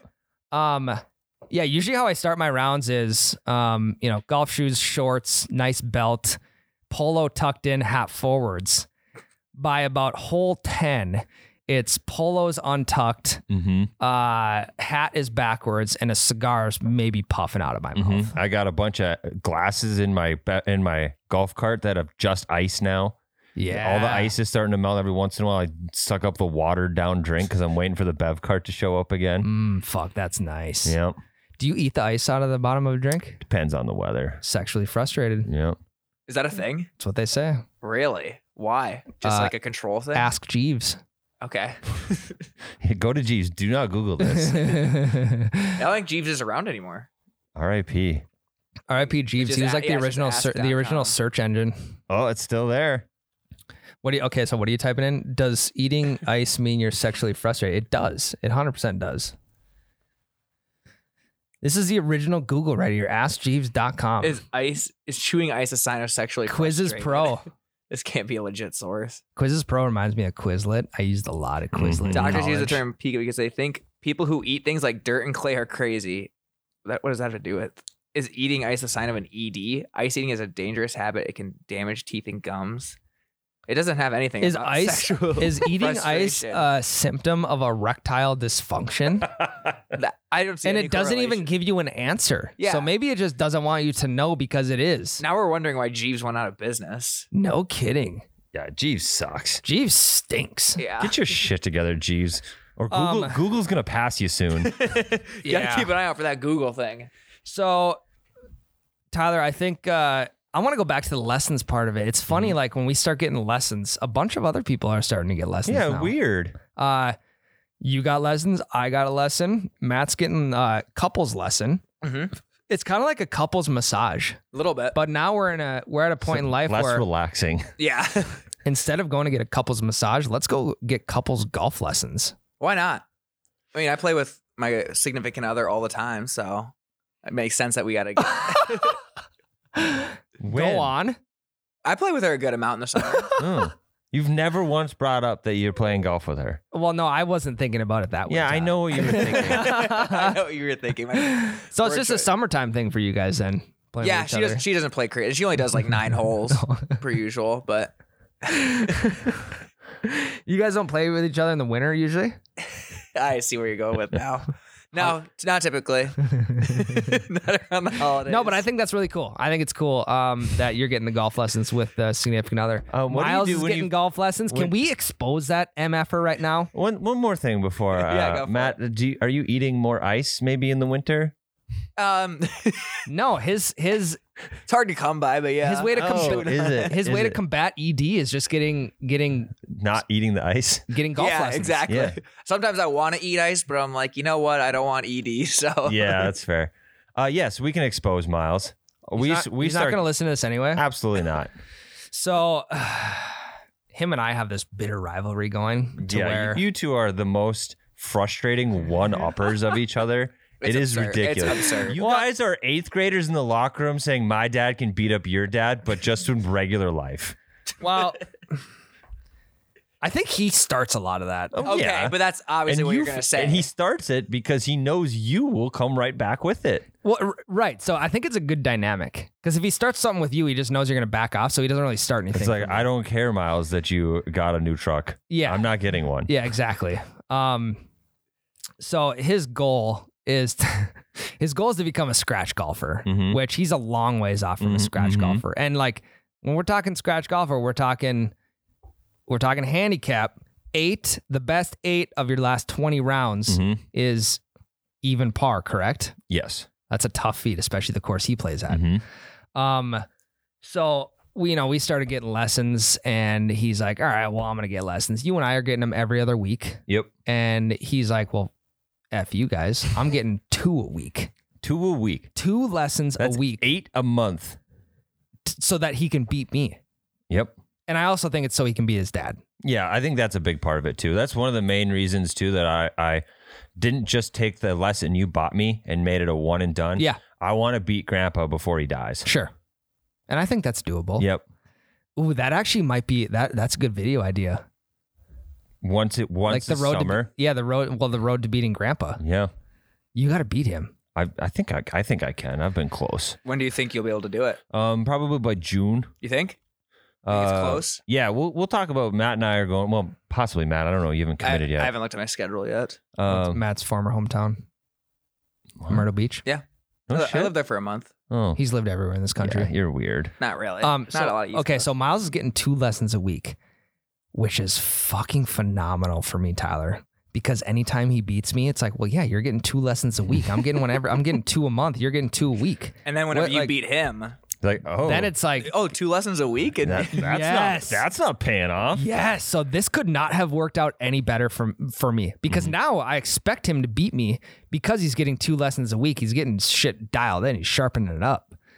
Speaker 1: Yeah, usually how I start my rounds is, golf shoes, shorts, nice belt, polo tucked in, hat forwards. By about hole 10, it's polos untucked,
Speaker 2: Mm-hmm.
Speaker 1: hat is backwards, and a cigar's maybe puffing out of my mouth.
Speaker 2: I got a bunch of glasses in my golf cart that have just ice now.
Speaker 1: Yeah.
Speaker 2: All the ice is starting to melt every once in a while. I suck up the watered down drink because I'm waiting for the Bev cart to show up again.
Speaker 1: Fuck, that's nice.
Speaker 2: Yep.
Speaker 1: Do you eat the ice out of the bottom of a drink?
Speaker 2: Depends on the weather.
Speaker 1: Sexually frustrated.
Speaker 2: Yep.
Speaker 3: Is that a thing?
Speaker 1: That's what they say.
Speaker 3: Really? Why? Just like a control thing?
Speaker 1: Ask Jeeves.
Speaker 3: Okay.
Speaker 2: Go to Jeeves. Do not Google this.
Speaker 3: I don't think Jeeves is around anymore.
Speaker 2: R.I.P.
Speaker 1: R.I.P. Jeeves.
Speaker 3: Just
Speaker 1: He was like
Speaker 3: yeah,
Speaker 1: the
Speaker 3: just
Speaker 1: original, the original
Speaker 3: ask.com.
Speaker 1: search engine.
Speaker 2: Oh, it's still there.
Speaker 1: Okay, so what are you typing in? Does eating ice mean you're sexually frustrated? It does. It 100% does. This is the original Google right here. AskJeeves.com.
Speaker 3: Is chewing ice a sign of sexually
Speaker 1: Quizzes
Speaker 3: frustrated?
Speaker 1: Pro.
Speaker 3: This can't be a legit source.
Speaker 1: Quizzes Pro reminds me of Quizlet. I used a lot of Quizlet. in
Speaker 3: Doctors use the
Speaker 1: college.
Speaker 3: term peak because they think people who eat things like dirt and clay are crazy. What does that have to do with? Is eating ice a sign of an ED? Ice eating is a dangerous habit. It can damage teeth and gums. It doesn't have anything.
Speaker 1: Is
Speaker 3: about
Speaker 1: ice
Speaker 3: sexual
Speaker 1: is eating ice
Speaker 3: frustration.
Speaker 1: a symptom of erectile dysfunction?
Speaker 3: I don't see.
Speaker 1: And
Speaker 3: any
Speaker 1: it doesn't even
Speaker 3: correlation.
Speaker 1: give you an answer.
Speaker 3: Yeah.
Speaker 1: So maybe it just doesn't want you to know because it is.
Speaker 3: Now we're wondering why Jeeves went out of business.
Speaker 1: No kidding.
Speaker 2: Yeah, Jeeves sucks.
Speaker 1: Jeeves stinks.
Speaker 3: Yeah.
Speaker 2: Get your shit together, Jeeves. Or Google,
Speaker 1: Um,
Speaker 2: Google's gonna pass you soon.
Speaker 3: Gotta keep an eye out for that Google thing.
Speaker 1: So, Tyler, I think I want to go back to the lessons part of it. It's funny, like when we start getting lessons, a bunch of other people are starting to get lessons.
Speaker 2: Yeah,
Speaker 1: now.
Speaker 2: weird.
Speaker 1: You got lessons. I got a lesson. Matt's getting couples lesson.
Speaker 3: Mhm.
Speaker 1: It's kind of like a couples massage,
Speaker 3: A little bit.
Speaker 1: but now we're at a point in life
Speaker 2: Less
Speaker 1: where
Speaker 2: relaxing.
Speaker 3: Yeah.
Speaker 1: instead of going to get a couples massage, let's go get couples golf lessons.
Speaker 3: Why not? I mean, I play with my significant other all the time, so it makes sense that we gotta get.
Speaker 1: Go on.
Speaker 3: I play with her a good amount in the summer.
Speaker 2: Oh. You've never once brought up that you're playing golf with her.
Speaker 1: Well, no, I wasn't thinking about it that way.
Speaker 2: Yeah, I
Speaker 1: Todd.
Speaker 2: know what you were thinking.
Speaker 3: I know what you were thinking.
Speaker 1: So it's
Speaker 3: Word
Speaker 1: just a
Speaker 3: choice.
Speaker 1: summertime thing for you guys then. playing
Speaker 3: Yeah,
Speaker 1: with
Speaker 3: she
Speaker 1: each other.
Speaker 3: doesn't. She doesn't play crazy. She only does like 9 holes per usual. But
Speaker 1: You guys don't play with each other in the winter usually?
Speaker 3: I see where you're going with now. No, not typically. Not around the holidays.
Speaker 1: No, but I think that's really cool. I think it's cool that you're getting the golf lessons with the significant other.
Speaker 2: What do you
Speaker 1: Miles
Speaker 2: do
Speaker 1: is
Speaker 2: when
Speaker 1: getting
Speaker 2: you-
Speaker 1: golf lessons. Can
Speaker 2: when-
Speaker 1: we expose that MFer right now?
Speaker 2: One more thing before
Speaker 3: Yeah, go for
Speaker 2: Matt, are you eating more ice maybe in the winter?
Speaker 1: No, his
Speaker 3: it's hard to come by, but yeah.
Speaker 1: his way to
Speaker 2: Oh, is it?
Speaker 1: his
Speaker 2: Is
Speaker 1: way to
Speaker 2: it?
Speaker 1: combat ED is just getting
Speaker 2: Not eating the ice?
Speaker 1: golf
Speaker 3: yeah,
Speaker 1: lessons.
Speaker 3: exactly.
Speaker 2: Yeah.
Speaker 3: Sometimes I want to eat ice, but I'm like, you know what? I don't want ED. So
Speaker 2: Yeah, that's fair. Yes, we can expose Miles.
Speaker 1: He's not going to listen to this anyway.
Speaker 2: Absolutely not.
Speaker 1: So him and I have this bitter rivalry going to
Speaker 2: Yeah,
Speaker 1: where
Speaker 2: you two are the most frustrating one-uppers of each other.
Speaker 3: It's
Speaker 2: It is
Speaker 3: absurd.
Speaker 2: ridiculous.
Speaker 3: It's absurd.
Speaker 2: You guys are 8th graders in the locker room saying my dad can beat up your dad, but just in regular life.
Speaker 1: well, I think he starts a lot of that.
Speaker 2: Oh,
Speaker 3: okay,
Speaker 2: yeah.
Speaker 3: but that's obviously what you're gonna say.
Speaker 2: And he starts it because he knows you will come right back with it.
Speaker 1: Well, right. So I think it's a good dynamic because if he starts something with you, he just knows you're going to back off. So he doesn't really start anything.
Speaker 2: It's like,
Speaker 1: from you.
Speaker 2: I don't care, Miles, that you got a new truck.
Speaker 1: Yeah.
Speaker 2: I'm not getting one.
Speaker 1: Yeah, exactly. So his goal is to become a scratch golfer,
Speaker 2: Mhm.
Speaker 1: which he's a long ways off from a scratch
Speaker 2: mhm.
Speaker 1: golfer. And like when we're talking scratch golfer, we're talking handicap 8. The best 8 of your last 20 rounds
Speaker 2: Mhm.
Speaker 1: is even par, correct?
Speaker 2: Yes.
Speaker 1: That's a tough feat, especially the course he plays at.
Speaker 2: Mhm.
Speaker 1: So we started getting lessons, and he's like, "All right, well, I'm gonna get lessons. You and I are getting them every other week."
Speaker 2: Yep.
Speaker 1: And he's like, "Well, F you guys. I'm getting 2 a week.
Speaker 2: 2 a week.
Speaker 1: 2 lessons
Speaker 2: That's
Speaker 1: a week
Speaker 2: 8 a month.
Speaker 1: so that he can beat me."
Speaker 2: Yep.
Speaker 1: And I also think it's so he can beat his dad.
Speaker 2: Yeah, I think that's a big part of it too. That's one of the main reasons too that I didn't just take the lesson you bought me and made it a one and done.
Speaker 1: Yeah,
Speaker 2: I want to beat Grandpa before he dies.
Speaker 1: sure. And I think that's doable.
Speaker 2: Yep.
Speaker 1: Ooh, that actually might be that's a good video idea.
Speaker 2: Once
Speaker 1: Like the
Speaker 2: a
Speaker 1: road
Speaker 2: summer.
Speaker 1: to the road to beating Grandpa.
Speaker 2: Yeah.
Speaker 1: You got to beat him.
Speaker 2: I think I can. I've been close.
Speaker 3: When do you think you'll be able to do it?
Speaker 2: Probably by June.
Speaker 3: You think? Think it's close?
Speaker 2: Yeah, we'll talk about Matt and I are going. Well, possibly Matt. I don't know. You haven't committed
Speaker 3: I
Speaker 2: yet.
Speaker 3: haven't looked at my schedule yet.
Speaker 1: Matt's former hometown, Myrtle Beach.
Speaker 2: No
Speaker 3: I
Speaker 2: shit?
Speaker 3: lived there for a month.
Speaker 2: Oh,
Speaker 1: He's lived everywhere in this country.
Speaker 2: yeah, you're weird.
Speaker 3: Not really.
Speaker 1: Not
Speaker 3: Not a lot of East
Speaker 1: okay,
Speaker 3: Coast.
Speaker 1: so Miles is getting 2 lessons a week, which is fucking phenomenal for me, Tyler. Because anytime he beats me, it's like, well, yeah, you're getting 2 lessons a week. I'm getting 2 a month. You're getting 2 a week.
Speaker 3: And then whenever
Speaker 1: What,
Speaker 3: you
Speaker 1: like-
Speaker 3: beat him,
Speaker 2: Like, oh,
Speaker 1: Then it's like,
Speaker 3: 2 lessons a week, and
Speaker 2: that's
Speaker 1: Yes.
Speaker 2: that's not paying off.
Speaker 1: yes. So this could not have worked out any better for me because now I expect him to beat me because he's getting 2 lessons a week. He's getting shit dialed in. He's sharpening it up.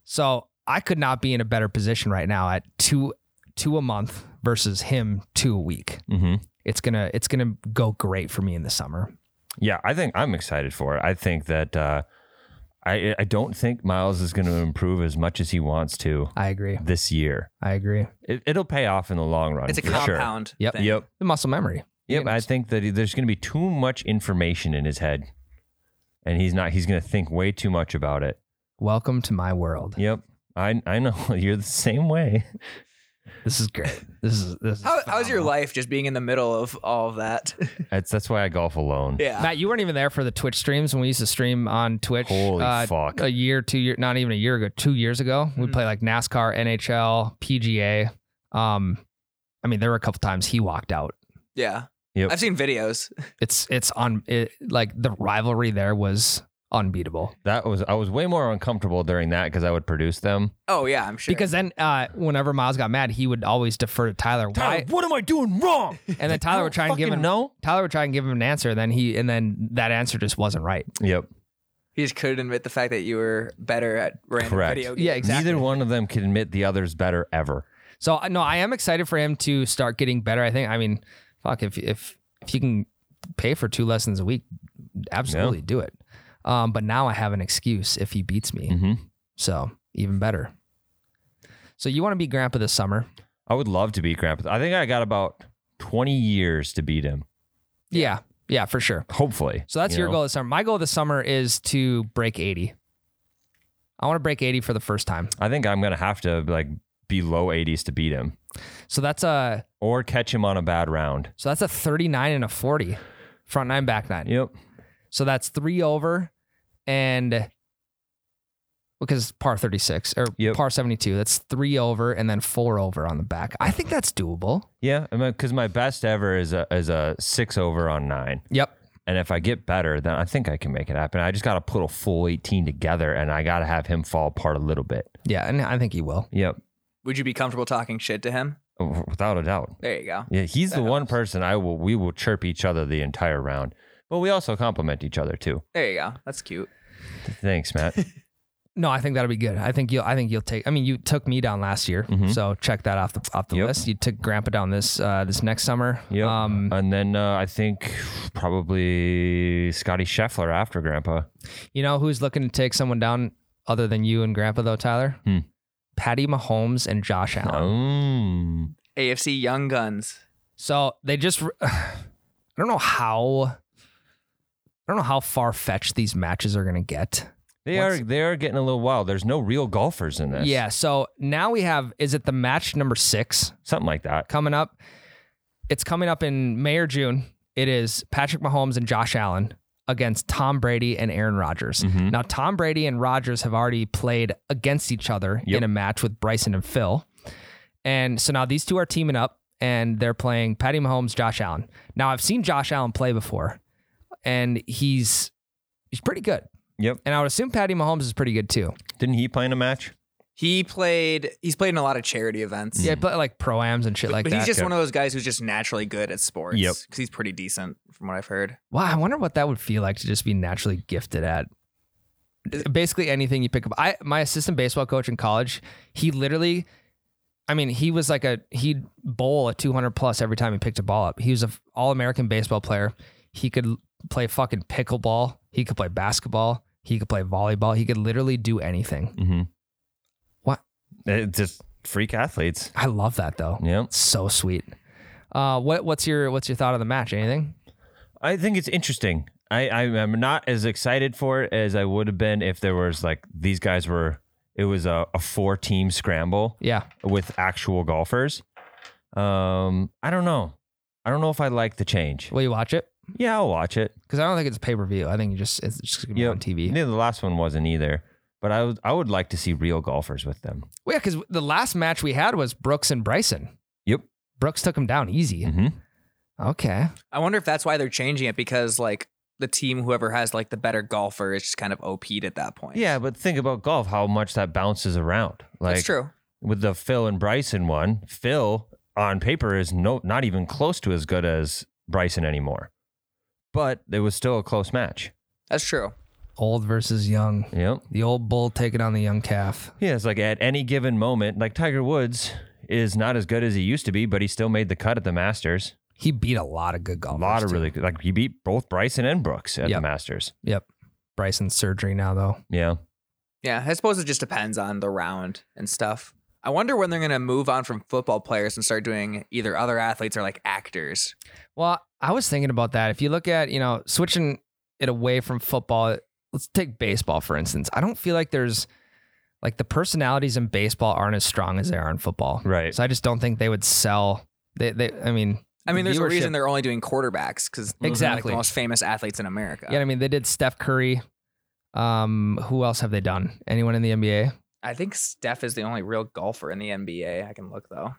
Speaker 1: So I could not be in a better position right now at two a month versus him 2 a week.
Speaker 2: Mm-hmm.
Speaker 1: It's gonna go great for me in the summer.
Speaker 2: Yeah, I think I'm excited for it. I think that I don't think Miles is going to improve as much as he wants to
Speaker 1: I agree.
Speaker 2: this year.
Speaker 1: I agree.
Speaker 2: It'll pay off in the long run.
Speaker 3: It's a
Speaker 2: for sure.
Speaker 3: compound.
Speaker 1: Yep.
Speaker 3: thing.
Speaker 2: Yep.
Speaker 1: The muscle memory.
Speaker 2: Yep. I think that there's going to be too much information in his head, and he's going to think way too much about it.
Speaker 1: Welcome to my world.
Speaker 2: Yep. I know you're the same way.
Speaker 1: This is great. This is
Speaker 3: How's your
Speaker 1: phenomenal.
Speaker 3: life just being in the middle of all of that?
Speaker 2: That's why I golf alone.
Speaker 3: Yeah.
Speaker 1: Matt, you weren't even there for the Twitch streams when we used to stream on Twitch.
Speaker 2: Holy fuck.
Speaker 1: A year, 2 years, not even a year ago, 2 years ago. We
Speaker 3: Mhm.
Speaker 1: played like NASCAR, NHL, PGA. I mean, there were a couple times he walked out.
Speaker 3: Yeah.
Speaker 2: Yep.
Speaker 3: I've seen videos.
Speaker 1: Like the rivalry there was unbeatable.
Speaker 2: I was way more uncomfortable during that because I would produce them.
Speaker 3: Oh yeah, I'm sure.
Speaker 1: Because then whenever Miles got mad, he would always defer to Tyler. Why?
Speaker 2: what am I doing wrong?
Speaker 1: And then Tyler would try and give him Tyler would try and give him an answer, and then that answer just wasn't right.
Speaker 2: Yep.
Speaker 3: he just couldn't admit the fact that you were better at random
Speaker 2: Correct.
Speaker 3: video games.
Speaker 1: Yeah, exactly.
Speaker 2: Neither one of them can admit the other's better ever.
Speaker 1: So no, I am excited for him to start getting better. I mean, fuck, if you can pay for 2 lessons a week, absolutely do it. But now I have an excuse if he beats me.
Speaker 2: Mm-hmm.
Speaker 1: So even better. So you want to beat Grandpa this summer?
Speaker 2: I would love to beat Grandpa. I think I got about 20 years to beat him.
Speaker 1: Yeah, for sure.
Speaker 2: Hopefully.
Speaker 1: So that's
Speaker 2: you
Speaker 1: your
Speaker 2: know?
Speaker 1: goal this summer. My goal this summer is to break 80. I want to break 80 for the first time.
Speaker 2: I think I'm going to have to be low 80s to beat him
Speaker 1: So that's a
Speaker 2: or catch him on a bad round.
Speaker 1: 39 and a 40 front 9 back 9.
Speaker 2: Yep.
Speaker 1: So that's 3 over and because par 36 or
Speaker 2: Yep.
Speaker 1: par 72, that's 3 over and then 4 over on the back. I think that's doable.
Speaker 2: Yeah. Because my best ever is a 6 over on 9.
Speaker 1: Yep.
Speaker 2: And if I get better, then I think I can make it happen. I just got to put a full 18 together and I got to have him fall apart a little bit.
Speaker 1: Yeah, and I think he will.
Speaker 2: Yep.
Speaker 3: Would you be comfortable talking shit to him?
Speaker 2: Without a doubt.
Speaker 3: There you go.
Speaker 2: Yeah, he's
Speaker 3: That
Speaker 2: the one
Speaker 3: helps.
Speaker 2: person we will chirp each other the entire round. But we also compliment each other too.
Speaker 3: There you go. That's cute.
Speaker 2: Thanks, Matt.
Speaker 1: No, I think that'll be good. I think you'll take. I mean, you took me down last year,
Speaker 2: Mhm.
Speaker 1: so check that off the
Speaker 2: Yep.
Speaker 1: list. You took Grandpa down this next summer.
Speaker 2: Yep. And then I think probably Scotty Scheffler after Grandpa.
Speaker 1: You know who's looking to take someone down other than you and Grandpa though, Tyler? Patty Mahomes and Josh Allen.
Speaker 3: AFC Young Guns.
Speaker 1: So they just. I don't know how far fetched these matches are gonna get.
Speaker 2: They are getting a little wild. There's no real golfers in this.
Speaker 1: Yeah. So now we have. Is it the match number 6?
Speaker 2: Something like that.
Speaker 1: Coming up. It's coming up in May or June. It is Patrick Mahomes and Josh Allen against Tom Brady and Aaron Rodgers.
Speaker 2: Mhm.
Speaker 1: Now, Tom Brady and Rodgers have already played against each other in a match with Bryson and Phil. And so now these two are teaming up and they're playing Patty Mahomes, Josh Allen. Now, I've seen Josh Allen play before and he's pretty good.
Speaker 2: Yep.
Speaker 1: And I would assume Patty Mahomes is pretty good too.
Speaker 2: Didn't he play in a match?
Speaker 3: He's played in a lot of charity events.
Speaker 1: Yeah, but like pro-ams and shit like
Speaker 3: but
Speaker 1: that.
Speaker 3: he's just
Speaker 2: Okay.
Speaker 3: one of those guys who's just naturally good at sports.
Speaker 2: Yep.
Speaker 3: Because he's pretty decent from what I've heard.
Speaker 1: Wow, I wonder what that would feel like to just be naturally gifted at basically anything you pick up. My assistant baseball coach in college, he literally, I mean, he was like he'd bowl a 200 plus every time he picked a ball up. He was an all-American baseball player. He could play fucking pickleball. He could play basketball. He could play volleyball. He could literally do anything.
Speaker 2: Mm-hmm.
Speaker 1: What?
Speaker 2: It's just freak athletes.
Speaker 1: I love that though.
Speaker 2: Yep.
Speaker 1: It's so sweet. What's your thought on the match? Anything?
Speaker 2: I think it's interesting. I'm not as excited for it as I would have been if there was these guys it was a 4-team scramble
Speaker 1: Yeah.
Speaker 2: with actual golfers. I don't know. I don't know if I like the change.
Speaker 1: Will you watch it?
Speaker 2: Yeah, I'll watch it.
Speaker 1: Because I don't think it's pay-per-view. I think it's just gonna be on TV.
Speaker 2: Yeah, the last one wasn't either. But I would like to see real golfers with them.
Speaker 1: Well, yeah, because the last match we had was Brooks and Bryson.
Speaker 2: Yep.
Speaker 1: Brooks took him down easy.
Speaker 2: Mm-hmm.
Speaker 1: Okay.
Speaker 3: I wonder if that's why they're changing it because the team, whoever has the better golfer, is just kind of OP'd at that point.
Speaker 2: Yeah, but think about golf, how much that bounces around.
Speaker 3: That's true.
Speaker 2: With the Phil and Bryson one, Phil on paper is not even close to as good as Bryson anymore. But it was still a close match.
Speaker 3: That's true.
Speaker 1: Old versus young.
Speaker 2: Yep.
Speaker 1: The old bull taking on the young calf.
Speaker 2: Yeah, it's like at any given moment, like Tiger Woods is not as good as he used to be, but he still made the cut at the Masters.
Speaker 1: He beat a lot of good
Speaker 2: A
Speaker 1: golfers.
Speaker 2: lot of
Speaker 1: too.
Speaker 2: really good. Like he beat both Bryson and Brooks at the Masters.
Speaker 1: Yep. Bryson's surgery now, though.
Speaker 2: Yeah.
Speaker 3: Yeah, I suppose it just depends on the round and stuff. I wonder when they're going to move on from football players and start doing either other athletes or like actors.
Speaker 1: Well, I was thinking about that. If you look at, switching it away from football, let's take baseball, for instance. I don't feel like there's like the personalities in baseball aren't as strong as they are in football.
Speaker 2: Right.
Speaker 1: So I just don't think they would sell. I mean,
Speaker 3: there's a
Speaker 1: viewership-
Speaker 3: reason they're only doing quarterbacks because those are like
Speaker 1: Exactly.
Speaker 3: the most famous athletes in America.
Speaker 1: Yeah, I mean, they did Steph Curry. Who else have they done? Anyone in the NBA?
Speaker 3: I think Steph is the only real golfer in the NBA. I can look though.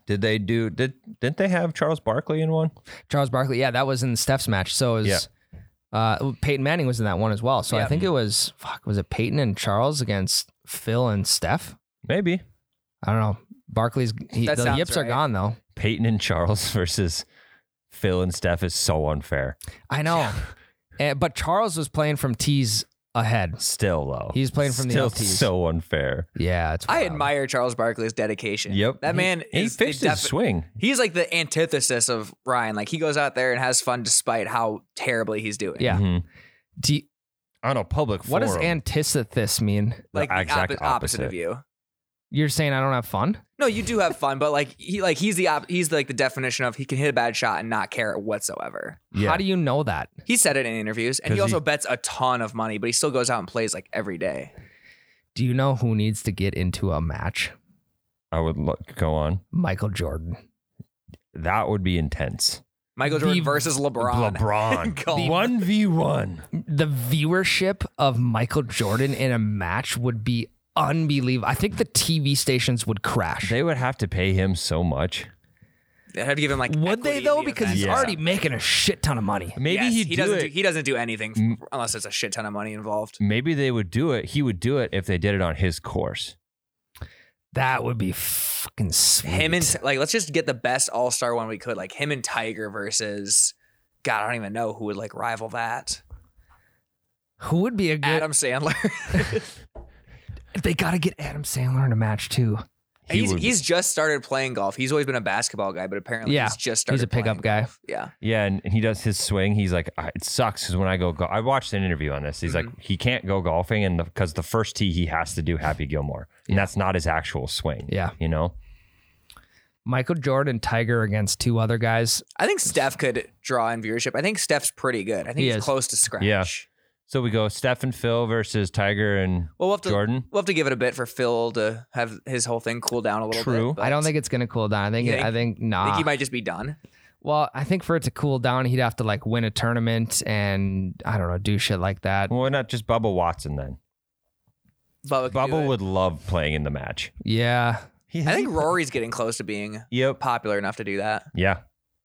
Speaker 2: Didn't they have Charles Barkley in one?
Speaker 1: Charles Barkley. Yeah, that was in Steph's match. So it was, Peyton Manning was in that one as well. So I
Speaker 3: Yeah.
Speaker 1: think it was, was it Peyton and Charles against Phil and Steph?
Speaker 2: Maybe.
Speaker 1: I don't know. Barkley's, the
Speaker 3: That sounds
Speaker 1: yips are
Speaker 3: right.
Speaker 1: gone though.
Speaker 2: Peyton and Charles versus Phil and Steph is so unfair.
Speaker 1: I know. But Charles was playing from tees ahead.
Speaker 2: Still though.
Speaker 1: He's playing from the
Speaker 2: Still
Speaker 1: LTs.
Speaker 2: so unfair.
Speaker 1: Yeah, it's
Speaker 3: I
Speaker 1: wild.
Speaker 3: admire Charles Barkley's dedication.
Speaker 2: Yep.
Speaker 3: That man
Speaker 2: He
Speaker 3: is
Speaker 2: fixed his swing.
Speaker 3: He's like the antithesis of Ryan. Like he goes out there and has fun despite how terribly he's doing.
Speaker 1: Yeah.
Speaker 2: Mhm.
Speaker 1: Do you-
Speaker 2: On a public
Speaker 1: what
Speaker 2: forum.
Speaker 1: does antithesis mean?
Speaker 3: Like the
Speaker 2: exact
Speaker 3: opposite
Speaker 2: opposite.
Speaker 3: of you.
Speaker 1: You're saying I don't have fun?
Speaker 3: No, you do have fun, but he's like the definition of he can hit a bad shot and not care whatsoever.
Speaker 2: Yeah.
Speaker 1: How do you know that?
Speaker 3: He said it in interviews, and he
Speaker 2: 'Cause
Speaker 3: also
Speaker 2: he-
Speaker 3: bets a ton of money, but he still goes out and plays like every day.
Speaker 1: Do you know who needs to get into a match?
Speaker 2: I would go on.
Speaker 1: Michael Jordan.
Speaker 2: That would be intense.
Speaker 3: Michael Jordan versus LeBron.
Speaker 2: LeBron.
Speaker 3: Golf.
Speaker 2: 1v1.
Speaker 1: The viewership of Michael Jordan in a match would be unbelievable. I think the TV stations would crash.
Speaker 2: They would have to pay him so much.
Speaker 3: They had to give him like.
Speaker 1: Would they
Speaker 3: equity in
Speaker 1: though?
Speaker 3: the
Speaker 1: Because
Speaker 3: event.
Speaker 1: he's
Speaker 2: Yeah.
Speaker 1: already making a shit ton of money.
Speaker 2: Maybe
Speaker 3: Yes,
Speaker 2: he'd
Speaker 3: he
Speaker 2: do
Speaker 3: doesn't
Speaker 2: it.
Speaker 3: he doesn't do anything unless there's a shit ton of money involved.
Speaker 2: Maybe they would do it. He would do it if they did it on his course.
Speaker 1: That would be fucking sweet.
Speaker 3: Him and let's just get the best all-star one we could. Like him and Tiger versus. God, I don't even know who would like rival that.
Speaker 1: who would be a good?
Speaker 3: Adam Sandler.
Speaker 1: They got to get Adam Sandler in a match too.
Speaker 3: He's just started playing golf. He's always been a basketball guy, but apparently
Speaker 1: Yeah,
Speaker 3: he's just started.
Speaker 1: he's a pickup
Speaker 3: playing
Speaker 1: guy.
Speaker 3: golf. Yeah.
Speaker 2: Yeah, and he does his swing. He's like, it sucks because when I go, I watched an interview on this. He's like, he can't go golfing, and because the first tee he has to do Happy Gilmore, and that's not his actual swing.
Speaker 1: Yeah.
Speaker 2: you know.
Speaker 1: Michael Jordan, Tiger against two other guys.
Speaker 3: I think Steph could draw in viewership. I think Steph's pretty good. I think
Speaker 1: He
Speaker 3: he's
Speaker 1: is.
Speaker 3: close to scratch.
Speaker 2: Yeah. So we go Steph and Phil versus Tiger and
Speaker 3: Well, we'll have to
Speaker 2: Jordan.
Speaker 3: We'll have to give it a bit for Phil to have his whole thing cool down a little
Speaker 2: True.
Speaker 3: bit.
Speaker 1: I don't think it's gonna cool down.
Speaker 3: You think-
Speaker 1: I think
Speaker 3: I
Speaker 1: nah.
Speaker 3: think he might just be done.
Speaker 1: Well, I think for it to cool down, he'd have to like win a tournament and I don't know, do shit like that.
Speaker 2: Well, why not just Bubba Watson then?
Speaker 3: Bubba, could do
Speaker 2: Bubba
Speaker 3: it.
Speaker 2: would love playing in the match.
Speaker 1: Yeah.
Speaker 3: I think Rory's getting close to being
Speaker 2: Yep.
Speaker 3: popular enough to do that.
Speaker 2: Yeah.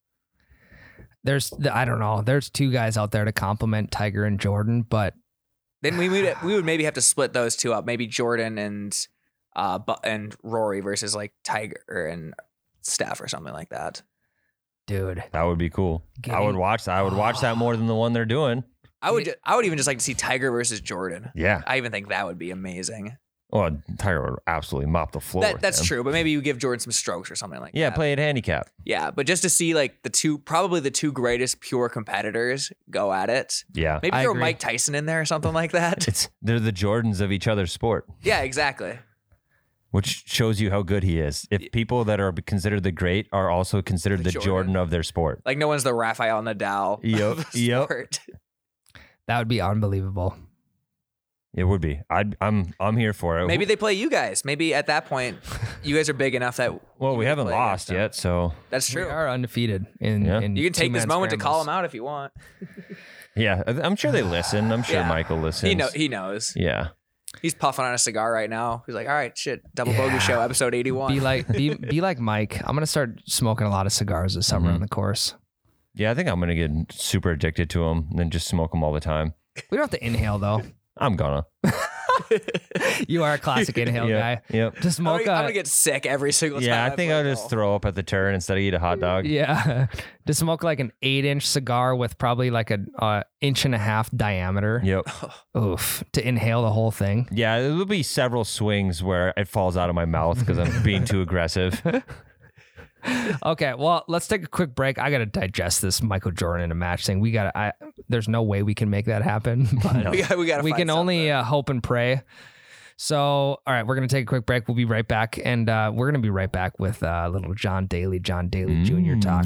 Speaker 1: I don't know. There's two guys out there to compliment Tiger and Jordan, but
Speaker 3: Then we would maybe have to split those two up. Maybe Jordan and Rory versus like Tiger and Steph or something like that.
Speaker 1: dude,
Speaker 2: That would be cool. I
Speaker 1: Getting-
Speaker 2: would watch that. I would watch that more than the one they're doing.
Speaker 3: I would even just like to see Tiger versus Jordan.
Speaker 2: Yeah.
Speaker 3: I even think that would be amazing.
Speaker 2: Well, Tiger would absolutely mop the floor. with
Speaker 3: That's
Speaker 2: him.
Speaker 3: true, but maybe you give Jordan some strokes or something like
Speaker 2: Yeah,
Speaker 3: that.
Speaker 2: play it handicap.
Speaker 3: Yeah, but just to see like probably the two greatest pure competitors go at it.
Speaker 2: Yeah.
Speaker 3: Maybe
Speaker 1: I
Speaker 3: throw
Speaker 1: agree.
Speaker 3: Mike Tyson in there or something like that.
Speaker 2: They're the Jordans of each other's sport,
Speaker 3: Yeah, exactly.
Speaker 2: which shows you how good he is. If people that are considered the great are also considered the
Speaker 3: The
Speaker 2: Jordan
Speaker 3: Jordan.
Speaker 2: of their sport.
Speaker 3: Like no one's the Rafael Nadal.
Speaker 2: Yep,
Speaker 3: of the
Speaker 2: yep.
Speaker 3: sport.
Speaker 1: that would be unbelievable.
Speaker 2: It would be. I'm here for it.
Speaker 3: Maybe they play you guys. Maybe at that point, you guys are big enough that.
Speaker 2: Well,
Speaker 3: you
Speaker 2: we
Speaker 3: can
Speaker 2: haven't
Speaker 3: play
Speaker 2: lost
Speaker 3: against them.
Speaker 2: yet, so
Speaker 3: That's
Speaker 1: We
Speaker 3: true.
Speaker 1: are undefeated in,
Speaker 2: Yeah.
Speaker 1: in
Speaker 3: You can take this
Speaker 1: two-man
Speaker 3: moment to call him
Speaker 1: scrambles.
Speaker 3: out if you want.
Speaker 2: yeah, I'm sure they listen. I'm sure
Speaker 3: Yeah.
Speaker 2: Michael listens.
Speaker 3: He knows.
Speaker 2: Yeah.
Speaker 3: He's puffing on a cigar right now. He's like, all right, shit, Double
Speaker 1: Yeah.
Speaker 3: Bogey Show, episode 81.
Speaker 1: Be like Mike. I'm gonna start smoking a lot of cigars this summer
Speaker 2: Mhm.
Speaker 1: on the course.
Speaker 2: Yeah, I think I'm gonna get super addicted to them and then just smoke them all the time.
Speaker 1: We don't have to inhale though.
Speaker 2: I'm gonna.
Speaker 1: You are a classic inhale guy.
Speaker 2: Yep.
Speaker 1: To smoke
Speaker 3: I'm gonna get sick every single time.
Speaker 2: Yeah, I think
Speaker 3: play
Speaker 2: I'll just
Speaker 3: golf.
Speaker 2: throw up at the turn instead of eat a hot dog.
Speaker 1: yeah, to smoke like an 8-inch cigar with probably like a 1.5 inch diameter.
Speaker 2: Yep.
Speaker 1: Oof. To inhale the whole thing.
Speaker 2: Yeah, there'll be several swings where it falls out of my mouth because I'm being too aggressive.
Speaker 1: Okay, well, let's take a quick break. I got to digest this Michael Jordan in a match thing. There's no way we can make that happen, but
Speaker 3: We gotta
Speaker 1: we
Speaker 3: find
Speaker 1: can only
Speaker 3: something.
Speaker 1: hope and pray. So, all right, we're going to take a quick break. We'll be right back. And we're going to be right back with little John Daly Jr. talk.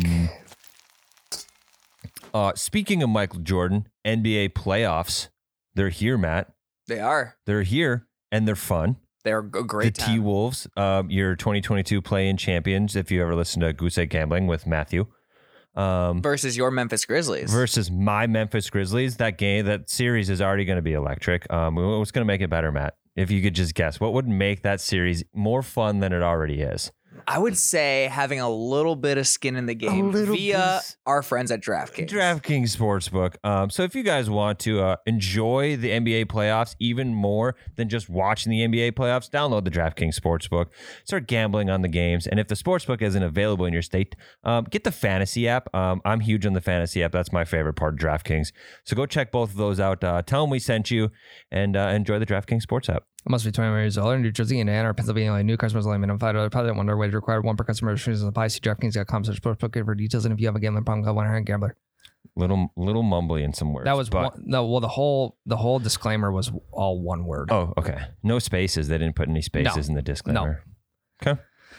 Speaker 2: Speaking of Michael Jordan, NBA playoffs, they're here, Matt.
Speaker 3: They are.
Speaker 2: They're here and they're fun.
Speaker 3: They're a great
Speaker 2: The
Speaker 3: time.
Speaker 2: T-Wolves, your 2022 play-in champions, if you ever listened to Goose Egg Gambling with Matthew.
Speaker 3: Versus your Memphis Grizzlies.
Speaker 2: Versus my Memphis Grizzlies. That series is already going to be electric. What's going to make it better, Matt? If you could just guess, what would make that series more fun than it already is?
Speaker 3: I would say having a little bit of skin in the game
Speaker 2: little
Speaker 3: via
Speaker 2: bit.
Speaker 3: our friends at DraftKings.
Speaker 2: DraftKings Sportsbook. So if you guys want to enjoy the NBA playoffs even more than just watching the NBA playoffs, download the DraftKings Sportsbook. Start gambling on the games. And if the Sportsbook isn't available in your state, get the Fantasy app. I'm huge on the Fantasy app. That's my favorite part of DraftKings. So go check both of those out. Tell them we sent you and enjoy the DraftKings Sports app.
Speaker 1: Must be 21 years old. In New Jersey, Indiana, or Pennsylvania, only new customers only minimum $5 deposit. $1 wager required. One per customer. Restrictions apply. See DraftKings.com/sportsbook for details. And if you have a gambling problem, call 1-800-GAMBLER.
Speaker 2: Little mumbly in some words.
Speaker 1: That was
Speaker 2: but,
Speaker 1: the whole disclaimer was all one word.
Speaker 2: Oh, okay. No spaces. They didn't put any spaces in the disclaimer. Okay.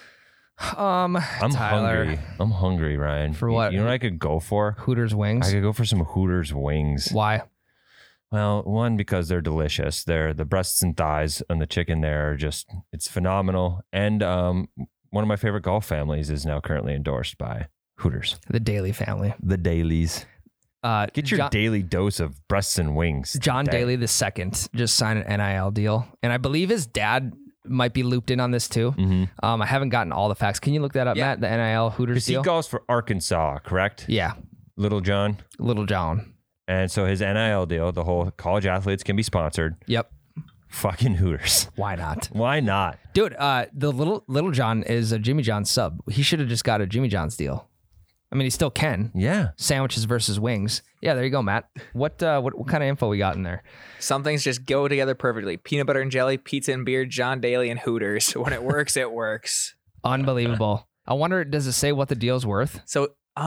Speaker 2: I'm
Speaker 1: Tyler,
Speaker 2: hungry. I'm hungry, Ryan.
Speaker 1: For what?
Speaker 2: You know what I could go for?
Speaker 1: Hooters wings.
Speaker 2: I could go for some Hooters wings.
Speaker 1: Why?
Speaker 2: Well, one, because they're delicious. They're the breasts and thighs and the chicken there are just, it's phenomenal. And one of my favorite golf families is now currently endorsed by Hooters.
Speaker 1: The Daly family.
Speaker 2: The Dailies. Get your
Speaker 1: John,
Speaker 2: daily dose of breasts and wings.
Speaker 1: John
Speaker 2: today.
Speaker 1: Daly II just signed an NIL deal, and I believe his dad might be looped in on this too.
Speaker 2: Mm-hmm.
Speaker 1: I haven't gotten all the facts. Can you look that up,
Speaker 3: Yeah.
Speaker 1: Matt? The NIL Hooters
Speaker 2: Because he
Speaker 1: deal.
Speaker 2: goes for Arkansas, correct?
Speaker 1: Yeah,
Speaker 2: Little John.
Speaker 1: Little John.
Speaker 2: And so his NIL deal, the whole college athletes can be sponsored.
Speaker 1: Yep.
Speaker 2: Fucking Hooters.
Speaker 1: Why not,
Speaker 2: Why not?
Speaker 1: dude? The little John is a Jimmy John's sub. He should have just got a Jimmy John's deal. I mean, he still can.
Speaker 2: Yeah.
Speaker 1: Sandwiches versus wings. Yeah, there you go, Matt. What kind of info we got in there?
Speaker 3: Some things just go together perfectly. Peanut butter and jelly, pizza and beer, John Daly and Hooters. When it works, it works.
Speaker 1: Unbelievable. I wonder, does it say what the deal's worth?
Speaker 3: So,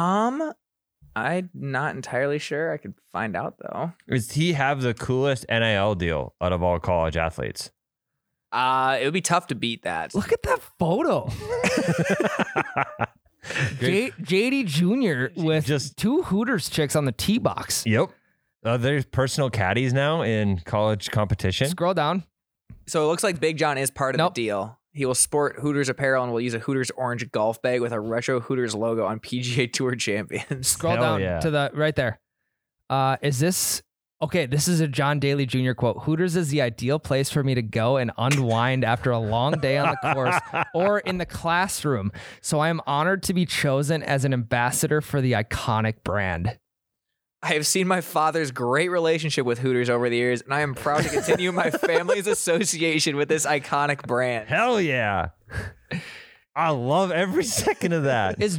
Speaker 3: I'm not entirely sure. I could find out though.
Speaker 2: Does he have the coolest NIL deal out of all college athletes?
Speaker 3: It would be tough to beat that.
Speaker 1: Look at that photo. JD Jr. with
Speaker 2: Just-
Speaker 1: two Hooters chicks on the tee box.
Speaker 2: Yep. There's personal caddies now in college competition.
Speaker 1: Scroll down.
Speaker 3: So it looks like Big John is part of
Speaker 1: Nope.
Speaker 3: the deal. He will sport Hooters apparel and will use a Hooters orange golf bag with a retro Hooters logo on PGA Tour champions.
Speaker 1: Scroll
Speaker 2: Hell
Speaker 1: down
Speaker 2: yeah.
Speaker 1: to the right there. Is this okay? This is a John Daly Jr. quote. Hooters is the ideal place for me to go and unwind after a long day on the course or in the classroom. So I am honored to be chosen as an ambassador for the iconic brand.
Speaker 3: I have seen my father's great relationship with Hooters over the years, and I am proud to continue my family's association with this iconic brand.
Speaker 2: Hell yeah. I love every second of that.
Speaker 1: Is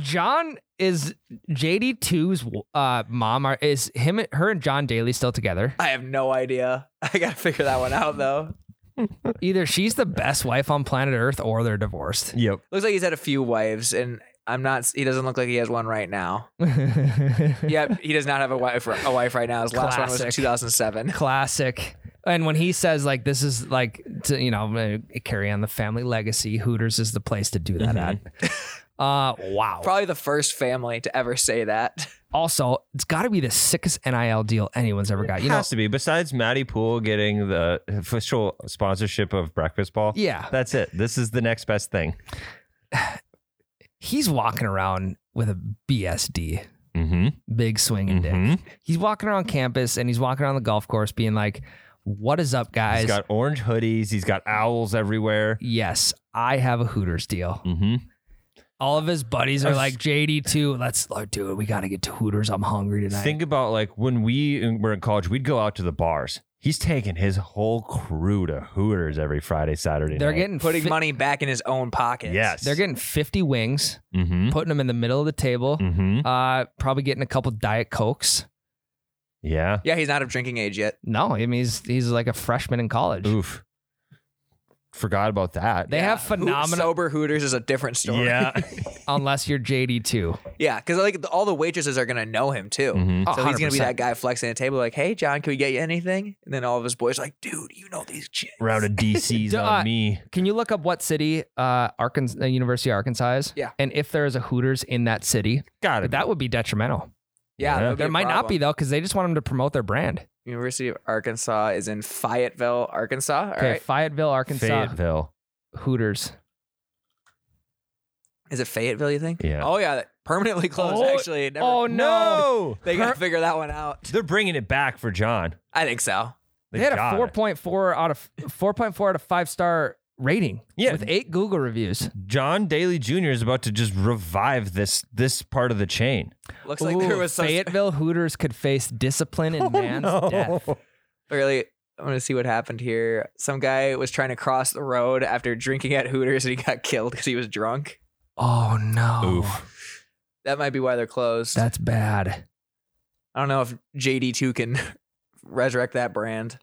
Speaker 1: JD2's mom? Is her and John Daly still together?
Speaker 3: I have no idea. I gotta figure that one out though.
Speaker 1: Either she's the best wife on planet Earth or they're divorced.
Speaker 2: Yep.
Speaker 3: Looks like he's had a few wives, and he doesn't look like he has one right now. Yeah, he does not have a wife right now. His last one was in
Speaker 1: Classic.
Speaker 3: 2007.
Speaker 1: Classic. And when he says like this is like to carry on the family legacy, Hooters is the place to do that at. Wow.
Speaker 3: Probably the first family to ever say that.
Speaker 1: Also, it's got to be the sickest NIL deal anyone's ever got.
Speaker 2: It has to be. Besides Matty Poole getting the official sponsorship of Breakfast Ball.
Speaker 1: Yeah.
Speaker 2: That's it. This is the next best thing.
Speaker 1: He's walking around with a BSD,
Speaker 2: Mm-hmm.
Speaker 1: big swinging dick. He's walking around campus and he's walking around the golf course being like, what is up, guys?
Speaker 2: He's got orange hoodies. He's got owls everywhere.
Speaker 1: Yes, I have a Hooters deal.
Speaker 2: Mm-hmm.
Speaker 1: All of his buddies are like, JD too. Dude, we got to get to Hooters. I'm hungry tonight.
Speaker 2: Think about like when we were in college, we'd go out to the bars He's taking his whole crew to Hooters every Friday, Saturday
Speaker 1: They're
Speaker 2: night.
Speaker 1: getting
Speaker 3: Putting money back in his own pocket.
Speaker 2: Yes.
Speaker 1: They're getting 50 wings,
Speaker 2: Mm-hmm.
Speaker 1: putting them in the middle of the table.
Speaker 2: Mm-hmm.
Speaker 1: Probably getting a couple Diet Cokes.
Speaker 2: Yeah.
Speaker 3: Yeah, he's not of drinking age yet.
Speaker 1: No, I mean he's like a freshman in college.
Speaker 2: Oof. Forgot about that.
Speaker 1: They have phenomenal,
Speaker 3: Sober Hooters is a different story.
Speaker 2: Yeah.
Speaker 1: unless you're JD2.
Speaker 3: Yeah, because like all the waitresses are gonna know him too.
Speaker 2: Mhm.
Speaker 1: Oh,
Speaker 3: So he's gonna be
Speaker 1: 100%.
Speaker 3: that guy flexing at the table, like, "Hey, John, can we get you anything?" And then all of his boys are like, "Dude, you know these chicks."
Speaker 2: Round of DC's on me.
Speaker 1: Can you look up what city Arkansas, University of Arkansas is?
Speaker 3: Yeah.
Speaker 1: And if there is a Hooters in that city,
Speaker 2: Got it.
Speaker 1: that would be detrimental.
Speaker 3: Yeah, that would be
Speaker 1: There
Speaker 3: a
Speaker 1: might not
Speaker 3: problem.
Speaker 1: be though, because they just want them to promote their brand.
Speaker 3: University of Arkansas is in Fayetteville, Arkansas. All
Speaker 1: Okay,
Speaker 3: right,
Speaker 1: Fayetteville, Arkansas,
Speaker 2: Fayetteville.
Speaker 1: Hooters.
Speaker 3: is it Fayetteville? You think?
Speaker 2: Yeah.
Speaker 3: Oh yeah, permanently closed.
Speaker 1: Oh,
Speaker 3: Actually, Never,
Speaker 1: oh no!
Speaker 3: they gotta figure that one out.
Speaker 2: They're bringing it back for John.
Speaker 3: I think so.
Speaker 1: They had a
Speaker 2: got it.
Speaker 1: 4.4 out of 5-star rating.
Speaker 2: Yeah.
Speaker 1: with 8 Google reviews.
Speaker 2: John Daly Jr. is about to just revive this part of the chain.
Speaker 3: Looks like there
Speaker 1: Ooh,
Speaker 3: was some
Speaker 1: Fayetteville Hooters could face discipline and man's death.
Speaker 3: really. I'm gonna see what happened here. Some guy was trying to cross the road after drinking at Hooters and he got killed because he was drunk.
Speaker 1: Oh no!
Speaker 2: Oof.
Speaker 3: That might be why they're closed.
Speaker 1: That's bad.
Speaker 3: I don't know if JD2 can resurrect that brand.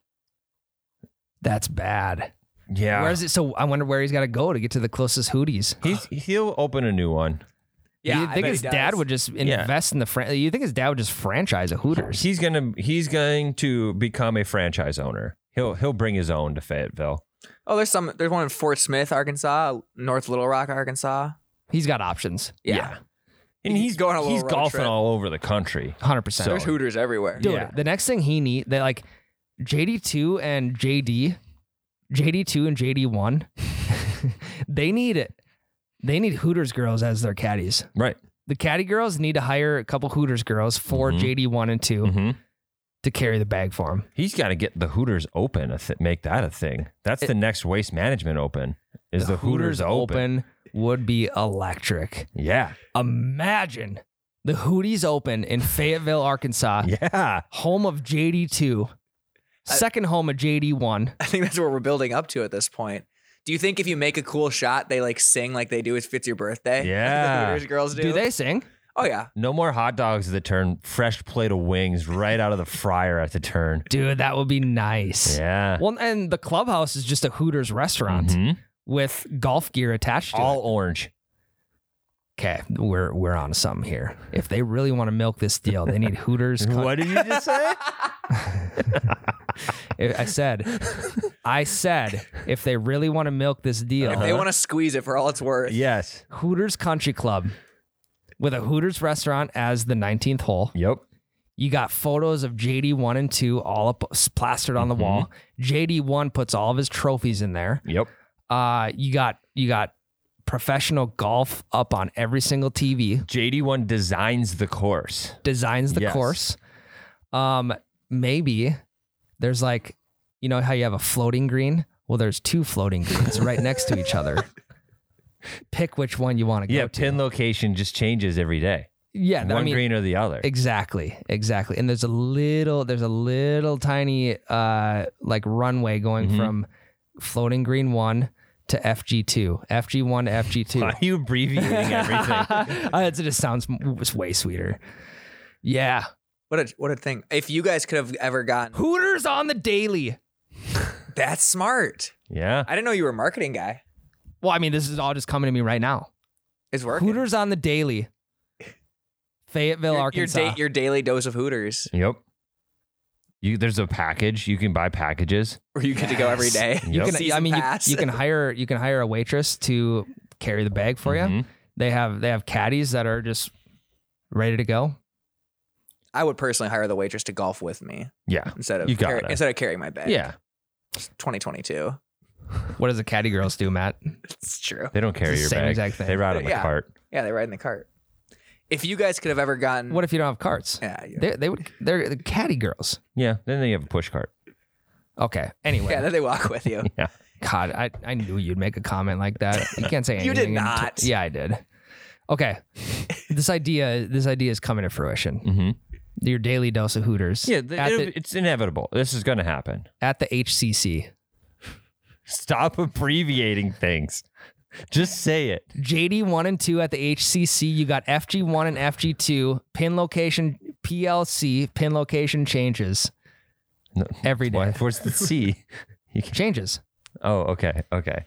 Speaker 1: That's bad.
Speaker 2: Yeah.
Speaker 1: Where is it? So I wonder where he's got to go to get to the closest Hooties.
Speaker 2: He'll open a new one.
Speaker 3: Yeah,
Speaker 1: you
Speaker 3: I
Speaker 1: think
Speaker 3: bet
Speaker 1: his
Speaker 3: he
Speaker 1: dad
Speaker 3: does.
Speaker 1: would just invest in the you think his dad would just franchise a Hooters?
Speaker 2: He's going to become a franchise owner. He'll bring his own to Fayetteville.
Speaker 3: Oh, there's one in Fort Smith, Arkansas, North Little Rock, Arkansas.
Speaker 1: He's got options.
Speaker 3: Yeah.
Speaker 2: And he's
Speaker 3: going on a little
Speaker 2: he's
Speaker 3: road
Speaker 2: golfing
Speaker 3: trip.
Speaker 2: all over the country.
Speaker 1: 100%.
Speaker 2: So-
Speaker 3: There's Hooters everywhere.
Speaker 1: Dude,
Speaker 2: Yeah.
Speaker 1: the next thing he need, they like JD2 and JD2 and JD1. they need Hooters girls as their caddies.
Speaker 2: Right.
Speaker 1: The caddy girls need to hire a couple Hooters girls for JD1 and 2
Speaker 2: Mm-hmm.
Speaker 1: to carry the bag for him.
Speaker 2: He's got to get the Hooters open, make that a thing. That's the next Waste Management Open, is the Hooters open.
Speaker 1: would be electric.
Speaker 2: Yeah.
Speaker 1: Imagine the Hooties Open in Fayetteville, Arkansas,
Speaker 2: Yeah.
Speaker 1: home of JD2, second home of JD1.
Speaker 3: I think that's what we're building up to at this point. Do you think if you make a cool shot, they like sing like they do if it's your birthday?
Speaker 2: Yeah.
Speaker 3: The Hooters girls do.
Speaker 1: Do they sing?
Speaker 3: Oh yeah.
Speaker 2: No more hot dogs at the turn. Fresh plate of wings right out of the fryer at the turn.
Speaker 1: Dude, that would be nice.
Speaker 2: Yeah.
Speaker 1: Well, and the clubhouse is just a Hooters restaurant
Speaker 2: Mhm.
Speaker 1: with golf gear attached to
Speaker 2: All
Speaker 1: it.
Speaker 2: orange.
Speaker 1: Okay, we're on to something here. If they really want to milk this deal, they need Hooters.
Speaker 2: What did you just say?
Speaker 1: I said, if they really want to milk this deal,
Speaker 3: If they want to squeeze it for all it's worth.
Speaker 2: Yes.
Speaker 1: Hooters Country Club with a Hooters restaurant as the 19th hole.
Speaker 2: Yep.
Speaker 1: You got photos of JD1 and 2 all up plastered on the wall. JD1 puts all of his trophies in there.
Speaker 2: Yep.
Speaker 1: You got professional golf up on every single TV.
Speaker 2: JD1 designs the course.
Speaker 1: Designs the
Speaker 2: Yes.
Speaker 1: course. Maybe there's like, you know how you have a floating green? Well, there's 2 floating greens right next to each other. Pick which one you want to go
Speaker 2: Yeah,
Speaker 1: to.
Speaker 2: pin location just changes every day.
Speaker 1: Yeah,
Speaker 2: One green or the other.
Speaker 1: Exactly. And there's a little tiny like runway going
Speaker 2: Mm-hmm.
Speaker 1: from floating green 1 to FG2, FG1 to FG2.
Speaker 2: Why are you abbreviating everything?
Speaker 1: It just sounds way sweeter. Yeah.
Speaker 3: What a thing. If you guys could have ever gotten
Speaker 1: Hooters on the daily.
Speaker 3: that's smart.
Speaker 2: Yeah.
Speaker 3: I didn't know you were a marketing guy.
Speaker 1: Well, I mean, this is all just coming to me right now.
Speaker 3: It's working.
Speaker 1: Hooters on the daily. Fayetteville, Arkansas.
Speaker 3: Your daily dose of Hooters.
Speaker 2: Yep. There's a package. You can buy packages.
Speaker 3: Where you get to go every day.
Speaker 2: Yep.
Speaker 1: You can,
Speaker 3: Season
Speaker 1: I mean,
Speaker 3: pass.
Speaker 1: you can hire a waitress to carry the bag for you.
Speaker 2: Mhm.
Speaker 1: They have caddies that are just ready to go.
Speaker 3: I would personally hire the waitress to golf with me
Speaker 2: Yeah.
Speaker 3: instead of
Speaker 2: You gotta.
Speaker 3: carrying my bag.
Speaker 2: Yeah.
Speaker 3: It's 2022.
Speaker 1: What does the caddy girls do, Matt?
Speaker 3: It's true.
Speaker 2: They don't carry
Speaker 1: It's the
Speaker 2: your
Speaker 1: same
Speaker 2: bag.
Speaker 1: exact thing.
Speaker 2: They ride on the
Speaker 3: Yeah.
Speaker 2: cart.
Speaker 3: Yeah, they ride in the cart. If you guys could have ever gotten
Speaker 1: What if you don't have carts?
Speaker 3: yeah, yeah.
Speaker 1: They're the caddy girls.
Speaker 2: Yeah. Then they have a push cart.
Speaker 1: Okay. Anyway,
Speaker 3: Yeah, then they walk with you.
Speaker 2: Yeah.
Speaker 1: God, I knew you'd make a comment like that. You can't say anything.
Speaker 3: You did
Speaker 1: until-
Speaker 3: not.
Speaker 1: Yeah, I did. Okay. This idea is coming to fruition.
Speaker 2: Mm-hmm.
Speaker 1: Your daily dose of Hooters.
Speaker 2: Yeah,
Speaker 1: at
Speaker 2: it's inevitable. This is going to happen.
Speaker 1: the HCC.
Speaker 2: Stop abbreviating things. Just say it.
Speaker 1: JD 1 and 2 at the HCC. You got FG1 and FG2. Pin location PLC. Pin location changes
Speaker 2: No,
Speaker 1: every day.
Speaker 2: where's the C?
Speaker 1: Changes.
Speaker 2: Oh, okay.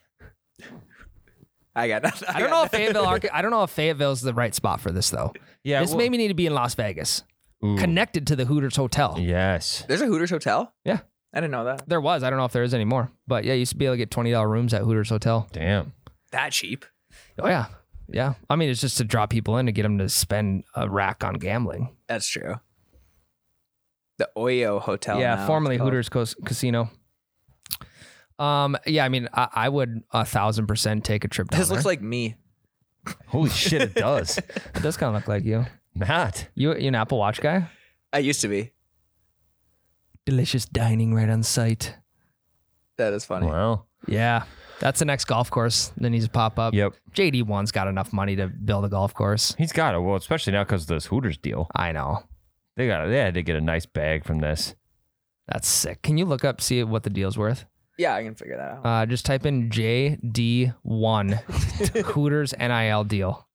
Speaker 3: I got nothing.
Speaker 1: I don't know if Fayetteville is the right spot for this though.
Speaker 2: Yeah,
Speaker 1: This made me need to be in Las Vegas,
Speaker 2: Ooh,
Speaker 1: connected to the Hooters Hotel.
Speaker 2: yes.
Speaker 3: There's a Hooters hotel?
Speaker 1: Yeah.
Speaker 3: I didn't know that.
Speaker 1: There was. I don't know if there is anymore, but yeah, you used to be able to get $20 rooms at Hooters Hotel.
Speaker 2: Damn.
Speaker 3: That cheap.
Speaker 1: Oh yeah, yeah. I mean, it's just to draw people in to get them to spend a rack on gambling.
Speaker 3: That's true. The Oyo Hotel.
Speaker 1: Yeah,
Speaker 3: now,
Speaker 1: formerly
Speaker 3: it's called.
Speaker 1: Hooters Casino. Yeah, I mean, I would 1,000% take a trip down
Speaker 3: This looks
Speaker 1: there.
Speaker 3: like me.
Speaker 2: Holy shit, it does.
Speaker 1: It does kind of look like you.
Speaker 2: Matt.
Speaker 1: You an Apple Watch guy?
Speaker 3: I used to be.
Speaker 1: Delicious dining right on site.
Speaker 3: That is funny.
Speaker 2: Well,
Speaker 1: Yeah, that's the next golf course that needs to pop up.
Speaker 2: yep.
Speaker 1: JD1's got enough money to build a golf course.
Speaker 2: He's got it. Well, especially now because of this Hooters deal.
Speaker 1: I know.
Speaker 2: They had to get a nice bag from this.
Speaker 1: That's sick. Can you look up, see what the deal's worth?
Speaker 3: Yeah, I can figure that out.
Speaker 1: Just type in JD1 Hooters NIL deal.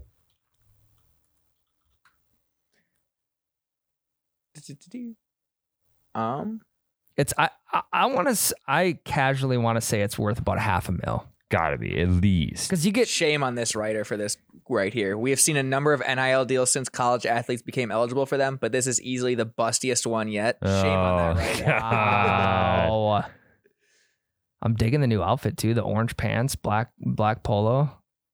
Speaker 1: It's I casually want to say it's worth about $500,000
Speaker 2: Gotta be, at least.
Speaker 1: because you get
Speaker 3: Shame on this writer for this right here. We have seen a number of NIL deals since college athletes became eligible for them, but this is easily the bustiest one yet. Shame on that writer.
Speaker 1: wow. I'm digging the new outfit too. The orange pants, black polo.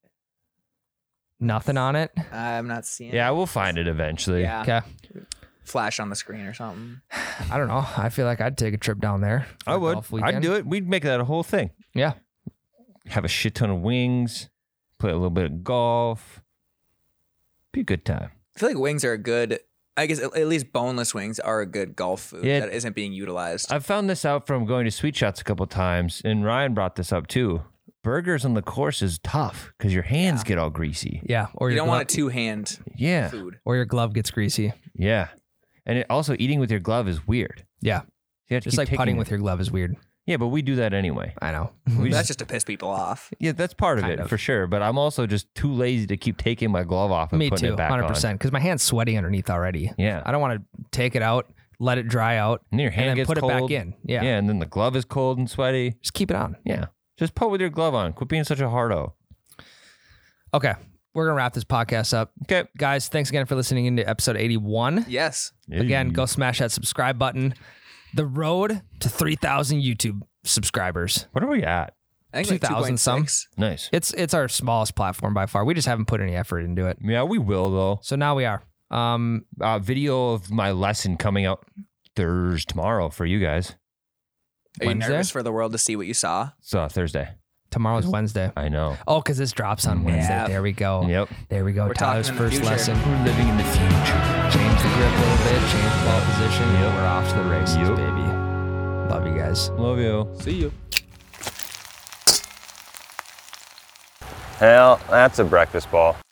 Speaker 1: Nothing on it.
Speaker 3: I'm not seeing
Speaker 2: Yeah,
Speaker 3: it.
Speaker 2: we'll find it eventually.
Speaker 3: Yeah.
Speaker 1: Okay.
Speaker 3: Flash on the screen or something.
Speaker 1: I don't know. I feel like I'd take a trip down there. for
Speaker 2: I
Speaker 1: a
Speaker 2: would.
Speaker 1: golf
Speaker 2: I'd
Speaker 1: weekend.
Speaker 2: do it. We'd make that a whole thing.
Speaker 1: Yeah.
Speaker 2: Have a shit ton of wings, play a little bit of golf. Be a good time.
Speaker 3: I feel like wings are a good, I guess at least boneless wings are a good golf food
Speaker 2: Yeah.
Speaker 3: that isn't being utilized.
Speaker 2: I've found this out from going to Sweet Shots a couple times, and Ryan brought this up too. Burgers on the course is tough because your hands get all greasy.
Speaker 1: Yeah. Or
Speaker 3: You
Speaker 1: your
Speaker 3: don't
Speaker 1: glove,
Speaker 3: want a two-hand
Speaker 2: Yeah.
Speaker 3: food.
Speaker 1: or your glove gets greasy.
Speaker 2: Yeah. And also eating with your glove is weird.
Speaker 1: Yeah.
Speaker 2: You have to
Speaker 1: Just
Speaker 2: keep
Speaker 1: like
Speaker 2: taking
Speaker 1: putting
Speaker 2: it.
Speaker 1: with your glove is weird.
Speaker 2: Yeah, but we do that anyway.
Speaker 1: I know.
Speaker 2: We
Speaker 3: That's
Speaker 2: just,
Speaker 3: just to piss people off.
Speaker 2: yeah, that's part of
Speaker 1: Kind
Speaker 2: it
Speaker 1: of.
Speaker 2: for sure. But I'm also just too lazy to keep taking my glove off and
Speaker 1: Me
Speaker 2: putting
Speaker 1: too.
Speaker 2: it back
Speaker 1: 100%.
Speaker 2: on.
Speaker 1: Because my hand's sweaty underneath already.
Speaker 2: Yeah.
Speaker 1: I don't want to take it out, let it dry out,
Speaker 2: And then your hand
Speaker 1: and then
Speaker 2: gets
Speaker 1: put
Speaker 2: cold.
Speaker 1: it back in. Yeah.
Speaker 2: Yeah, and then the glove is cold and sweaty.
Speaker 1: Just keep it on.
Speaker 2: Yeah. Just put with your glove on. Quit being such a hardo.
Speaker 1: Okay. We're going to wrap this podcast up.
Speaker 2: Okay.
Speaker 1: Guys, thanks again for listening into episode 81.
Speaker 3: Yes.
Speaker 1: Again, go smash that subscribe button. The road to 3,000 YouTube subscribers.
Speaker 2: What are we at?
Speaker 3: I think
Speaker 1: 2,000 some.
Speaker 3: 2.6.
Speaker 2: Nice.
Speaker 1: It's our smallest platform by far. We just haven't put any effort into it.
Speaker 2: Yeah, we will though.
Speaker 1: So now we are.
Speaker 2: Video of my lesson coming out tomorrow for you guys.
Speaker 3: Are you
Speaker 1: Wednesday?
Speaker 3: nervous for the world to see what you saw?
Speaker 2: So Thursday.
Speaker 1: Tomorrow's Wednesday.
Speaker 2: I know.
Speaker 1: Oh, because this drops on Wednesday.
Speaker 3: Yeah.
Speaker 1: There we go.
Speaker 2: Yep.
Speaker 1: There we go.
Speaker 3: We're
Speaker 1: Tyler's
Speaker 3: talking in the
Speaker 1: first
Speaker 3: future.
Speaker 1: lesson.
Speaker 2: We're living in the future.
Speaker 1: Change the grip a little bit. Change the ball position.
Speaker 2: Yep.
Speaker 1: We're off to the races,
Speaker 2: Yep.
Speaker 1: baby. Love you guys.
Speaker 2: Love you.
Speaker 3: See you.
Speaker 2: Hell, that's a breakfast ball.